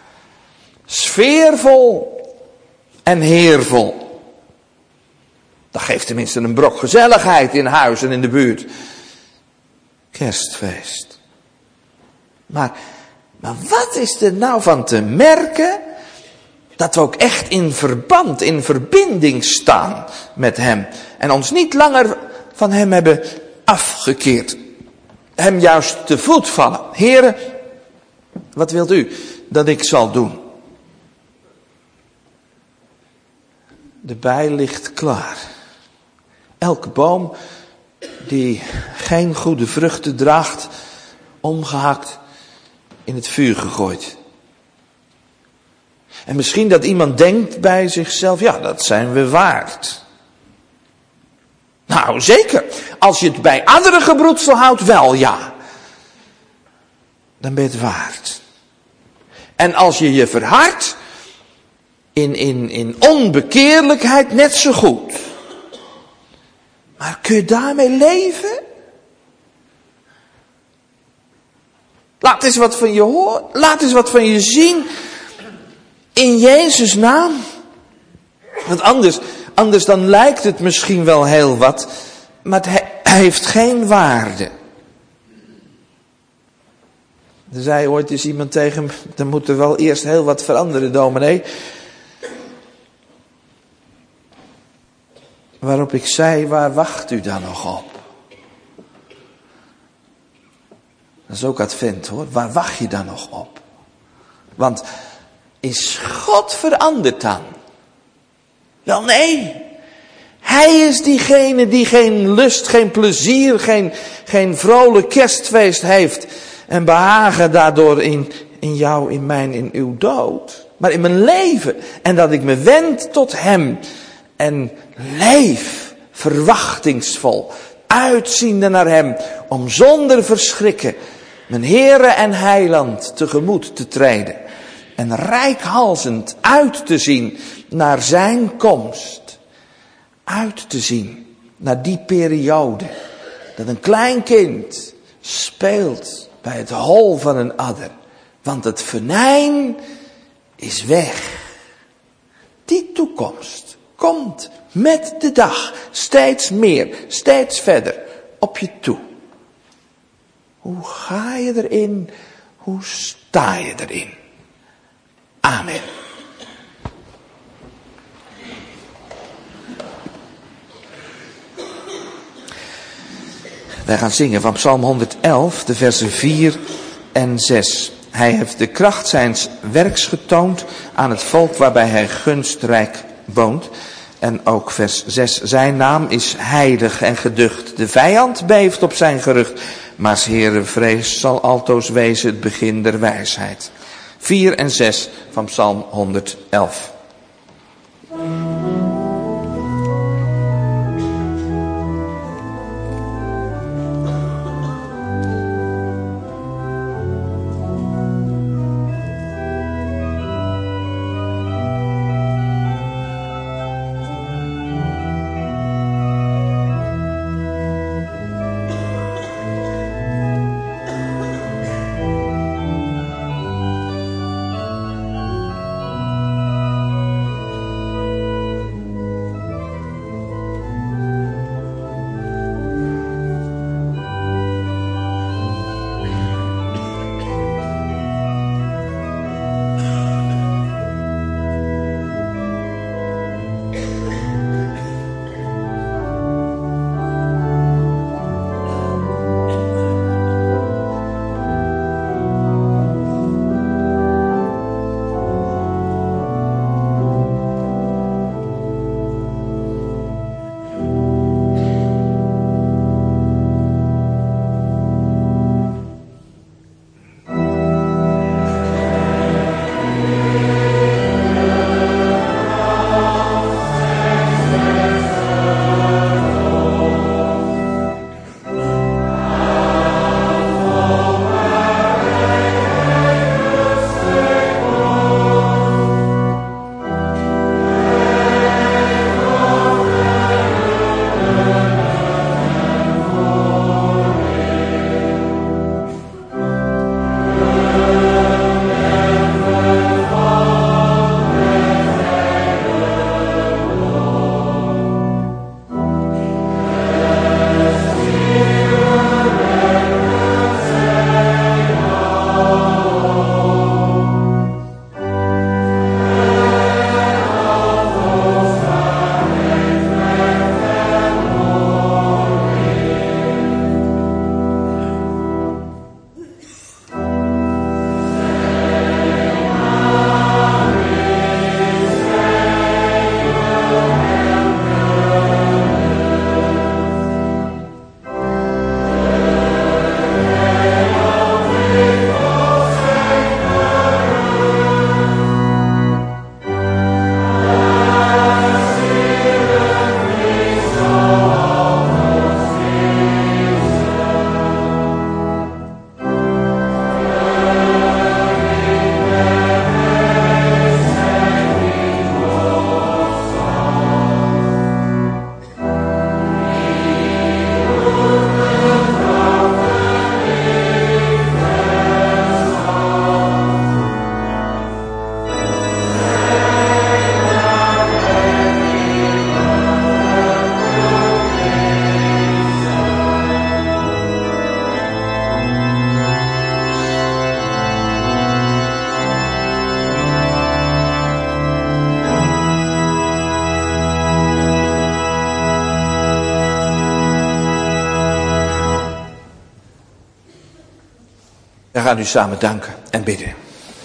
Sfeervol en heervol. Dat geeft tenminste een brok gezelligheid in huis en in de buurt. Kerstfeest. Maar, maar wat is er nou van te merken dat we ook echt in verband, in verbinding staan met hem. En ons niet langer van hem hebben afgekeerd. Hem juist te voet vallen. Heren, wat wilt u dat ik zal doen? De bij ligt klaar. Elke boom die geen goede vruchten draagt, omgehakt, in het vuur gegooid. En misschien dat iemand denkt bij zichzelf, ja, dat zijn we waard. Nou, zeker. Als je het bij andere gebroedsel houdt, wel, ja. Dan ben je het waard. En als je je verhardt in, in, in onbekeerlijkheid, net zo goed. Maar kun je daarmee leven? Laat eens wat van je horen. Laat eens wat van je zien. In Jezus' naam. Want anders, anders dan lijkt het misschien wel heel wat. Maar het heeft geen waarde. Er zei ooit eens iemand tegen me, dan moet er wel eerst heel wat veranderen, dominee. Waarop ik zei, waar wacht u dan nog op? Dat is ook advent hoor, waar wacht je dan nog op? Want is God veranderd dan? Wel nee. Hij is diegene die geen lust, geen plezier, geen, geen vrolijk kerstfeest heeft. En behagen daardoor in, in jou, in mijn, in uw dood. Maar in mijn leven. En dat ik me wend tot hem. En leef verwachtingsvol. Uitziende naar hem. Om zonder verschrikken mijn Heere en Heiland tegemoet te treden. En reikhalzend uit te zien naar zijn komst. Uit te zien naar die periode. Dat een klein kind speelt bij het hol van een adder. Want het venijn is weg. Die toekomst komt met de dag steeds meer, steeds verder op je toe. Hoe ga je erin? Hoe sta je erin? Amen. Wij gaan zingen van Psalm honderdelf, de versen vier en zes. Hij heeft de kracht zijns werks getoond aan het volk waarbij hij gunstrijk woont. En ook vers zes. Zijn naam is heilig en geducht. De vijand beeft op zijn gerucht. Maar 's Heere vrees zal altoos wezen het begin der wijsheid. vier en zes van Psalm honderdelf. We gaan u samen danken en bidden.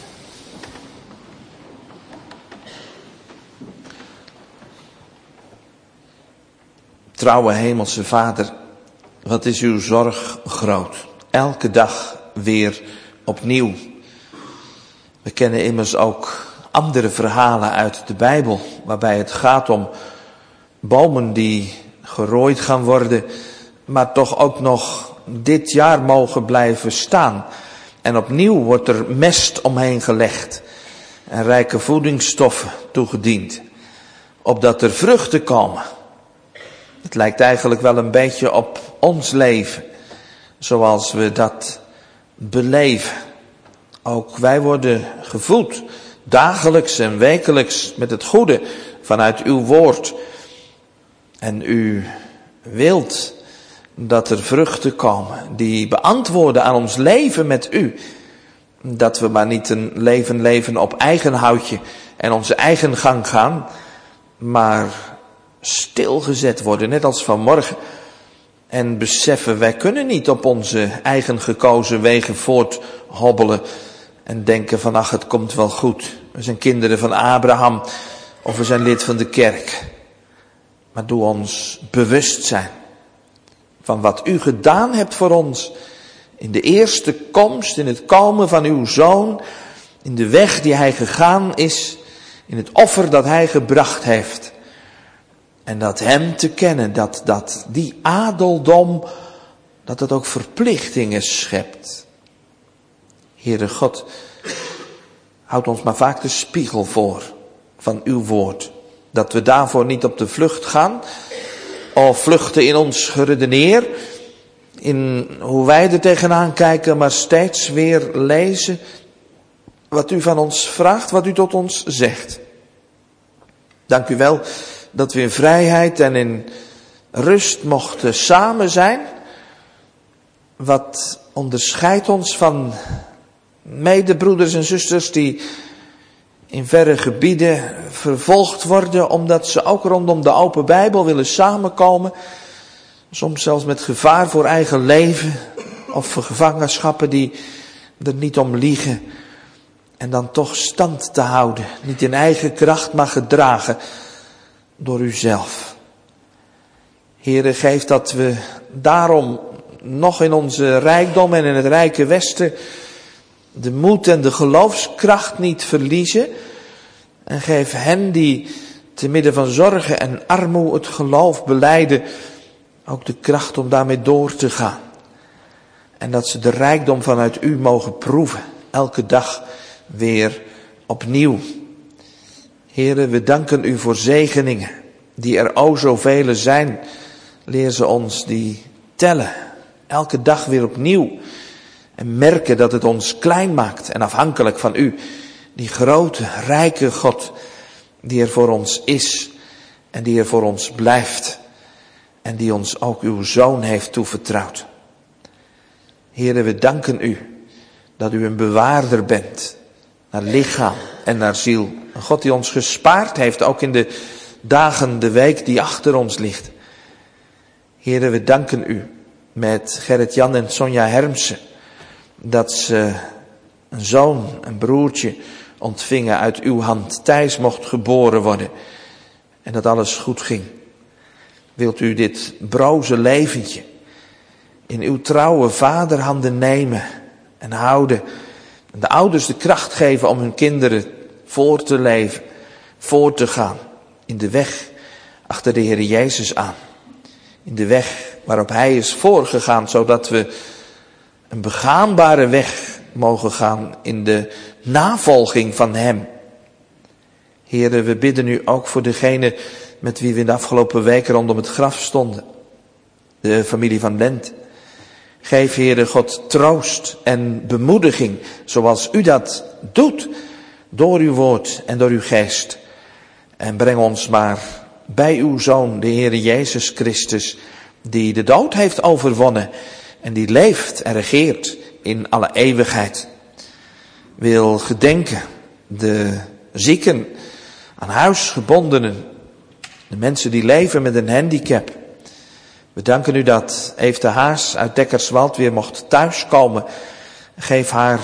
Trouwe hemelse Vader, wat is uw zorg groot. Elke dag weer opnieuw. We kennen immers ook andere verhalen uit de Bijbel, waarbij het gaat om bomen die gerooid gaan worden, maar toch ook nog dit jaar mogen blijven staan. En opnieuw wordt er mest omheen gelegd en rijke voedingsstoffen toegediend, opdat er vruchten komen. Het lijkt eigenlijk wel een beetje op ons leven, zoals we dat beleven. Ook wij worden gevoed, dagelijks en wekelijks, met het goede vanuit uw woord. En u wilt dat er vruchten komen die beantwoorden aan ons leven met u. Dat we maar niet een leven leven op eigen houtje en onze eigen gang gaan, maar stilgezet worden, net als vanmorgen. En beseffen, wij kunnen niet op onze eigen gekozen wegen voorthobbelen en denken van ach, het komt wel goed. We zijn kinderen van Abraham of we zijn lid van de kerk. Maar doe ons bewust zijn van wat u gedaan hebt voor ons in de eerste komst, in het komen van uw Zoon, in de weg die hij gegaan is, in het offer dat hij gebracht heeft. En dat hem te kennen, dat, dat die adeldom, dat het ook verplichtingen schept. Heere God, houd ons maar vaak de spiegel voor van uw woord. Dat we daarvoor niet op de vlucht gaan, of vluchten in ons geredeneer, in hoe wij er tegenaan kijken, maar steeds weer lezen wat u van ons vraagt, wat u tot ons zegt. Dank u wel dat we in vrijheid en in rust mochten samen zijn. Wat onderscheidt ons van medebroeders en zusters die in verre gebieden vervolgd worden, omdat ze ook rondom de open Bijbel willen samenkomen. Soms zelfs met gevaar voor eigen leven of voor gevangenschappen die er niet om liegen. En dan toch stand te houden, niet in eigen kracht, maar gedragen door uzelf. Heere, geef dat we daarom nog in onze rijkdom en in het rijke Westen de moed en de geloofskracht niet verliezen. En geef hen die te midden van zorgen en armoede het geloof belijden, ook de kracht om daarmee door te gaan. En dat ze de rijkdom vanuit u mogen proeven, elke dag weer opnieuw. Heere, we danken u voor zegeningen, die er o zoveel zijn. Leer ze ons die tellen, elke dag weer opnieuw. En merken dat het ons klein maakt en afhankelijk van u. Die grote, rijke God, die er voor ons is en die er voor ons blijft. En die ons ook uw Zoon heeft toevertrouwd. Heere, we danken u dat u een bewaarder bent. Naar lichaam en naar ziel. Een God die ons gespaard heeft, ook in de dagen, de week die achter ons ligt. Heere, we danken u met Gerrit-Jan en Sonja Hermsen. Dat ze een zoon, een broertje ontvingen uit uw hand. Thijs mocht geboren worden. En dat alles goed ging. Wilt u dit broze leventje in uw trouwe vaderhanden nemen en houden. En de ouders de kracht geven om hun kinderen voor te leven, voor te gaan. In de weg achter de Heer Jezus aan. In de weg waarop hij is voorgegaan, zodat we een begaanbare weg mogen gaan in de navolging van hem. Heere, we bidden u ook voor degene met wie we in de afgelopen weken rondom het graf stonden. De familie van Lent. Geef, Heere God, troost en bemoediging, zoals u dat doet, door uw woord en door uw geest. En breng ons maar bij uw Zoon, de Heere Jezus Christus, die de dood heeft overwonnen en die leeft en regeert in alle eeuwigheid. Wil gedenken de zieken, aan huis gebondenen, de mensen die leven met een handicap. We danken u dat Eve de Haas uit Dekkerswald weer mocht thuiskomen. Geef haar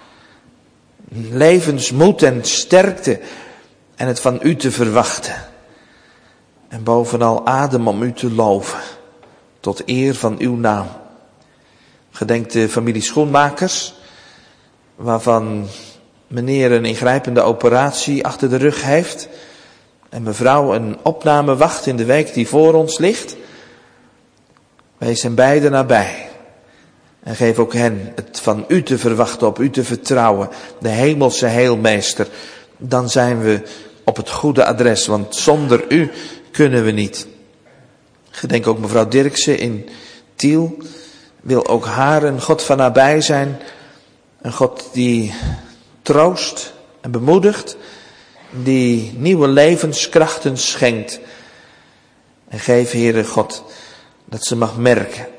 levensmoed en sterkte en het van u te verwachten. En bovenal adem om u te loven, tot eer van uw naam. Gedenk de familie Schoenmakers, waarvan meneer een ingrijpende operatie achter de rug heeft. En mevrouw een opname wacht in de week die voor ons ligt. Wij zijn beiden nabij. En geef ook hen het van u te verwachten, op u te vertrouwen. De hemelse heelmeester. Dan zijn we op het goede adres, want zonder u kunnen we niet. Gedenk ook mevrouw Dirksen in Tiel. Wil ook haar een God van nabij zijn. Een God die troost en bemoedigt. Die nieuwe levenskrachten schenkt. En geef, Heere God, dat ze mag merken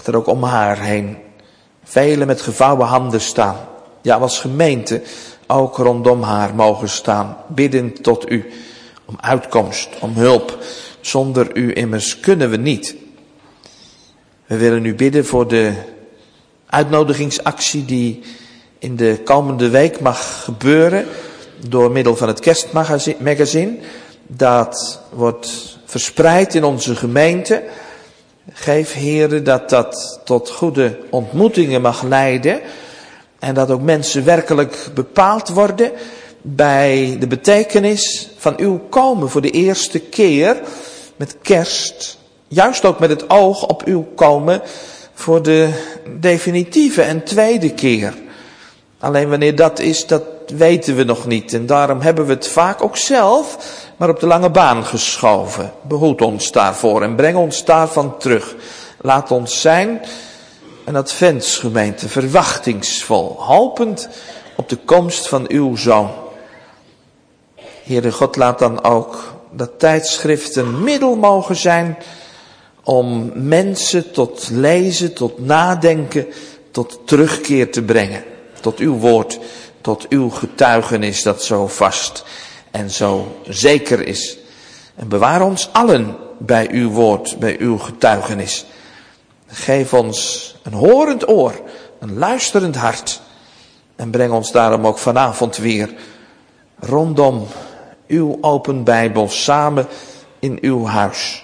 dat er ook om haar heen velen met gevouwen handen staan. Ja, als gemeente ook rondom haar mogen staan, biddend tot u om uitkomst, om hulp. Zonder u immers kunnen we niet. We willen u bidden voor de uitnodigingsactie die in de komende week mag gebeuren door middel van het kerstmagazine. Dat wordt verspreid in onze gemeente. Geef, Heere, dat dat tot goede ontmoetingen mag leiden. En dat ook mensen werkelijk bepaald worden bij de betekenis van uw komen voor de eerste keer met kerst. Juist ook met het oog op uw komen voor de definitieve en tweede keer. Alleen wanneer dat is, dat weten we nog niet. En daarom hebben we het vaak ook zelf maar op de lange baan geschoven. Behoed ons daarvoor en breng ons daarvan terug. Laat ons zijn een adventsgemeente, verwachtingsvol, hopend op de komst van uw Zoon. Heere God, laat dan ook dat tijdschrift een middel mogen zijn om mensen tot lezen, tot nadenken, tot terugkeer te brengen. Tot uw woord, tot uw getuigenis dat zo vast en zo zeker is. En bewaar ons allen bij uw woord, bij uw getuigenis. Geef ons een horend oor, een luisterend hart. En breng ons daarom ook vanavond weer rondom uw open Bijbel samen in uw huis.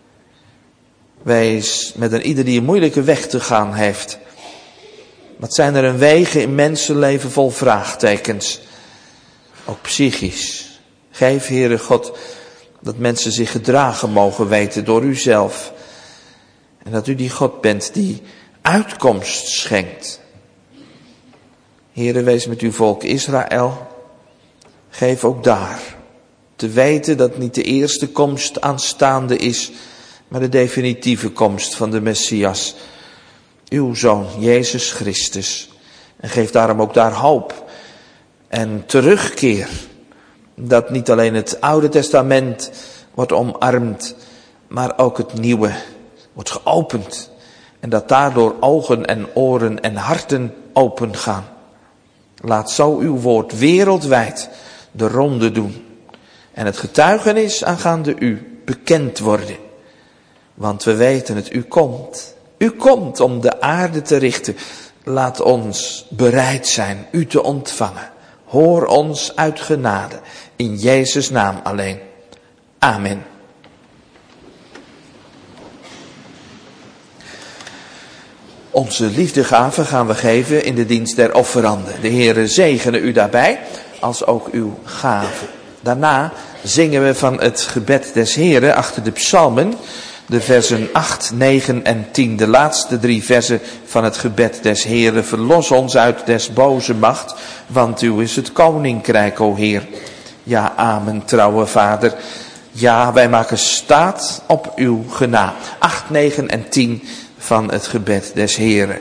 Wees met een ieder die een moeilijke weg te gaan heeft. Wat zijn er een wegen in mensenleven vol vraagtekens. Ook psychisch. Geef, Heere God, dat mensen zich gedragen mogen weten door u zelf. En dat u die God bent die uitkomst schenkt. Heere, wees met uw volk Israël. Geef ook daar te weten dat niet de eerste komst aanstaande is, maar de definitieve komst van de Messias, uw Zoon, Jezus Christus. En geef daarom ook daar hoop en terugkeer. Dat niet alleen het Oude Testament wordt omarmd, maar ook het Nieuwe wordt geopend. En dat daardoor ogen en oren en harten open gaan. Laat zo uw woord wereldwijd de ronde doen. En het getuigenis aangaande u bekend worden. Want we weten het, u komt. U komt om de aarde te richten. Laat ons bereid zijn u te ontvangen. Hoor ons uit genade. In Jezus' naam alleen. Amen. Onze liefdegave gaan we geven in de dienst der offeranden. De Heere zegene u daarbij, als ook uw gave. Daarna zingen we van het gebed des Heeren achter de psalmen, de versen acht, negen en tien. De laatste drie versen van het gebed des Heeren. Verlos ons uit des boze macht, want uw is het koninkrijk, o Heer. Ja, amen, trouwe Vader. Ja, wij maken staat op uw genade. acht, negen en tien van het gebed des Heeren.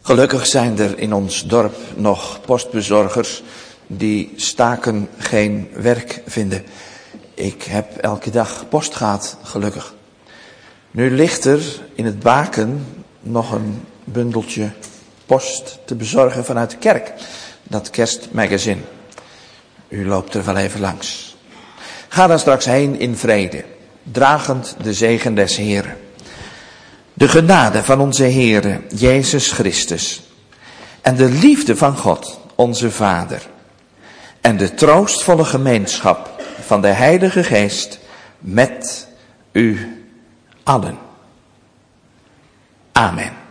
Gelukkig zijn er in ons dorp nog postbezorgers die staken geen werk vinden. Ik heb elke dag post gehad, gelukkig. Nu ligt er in het baken nog een bundeltje post te bezorgen vanuit de kerk. Dat kerstmagazine. U loopt er wel even langs. Ga dan straks heen in vrede, dragend de zegen des Heeren. De genade van onze Heere, Jezus Christus, en de liefde van God, onze Vader, en de troostvolle gemeenschap van de Heilige Geest met u allen. Amen.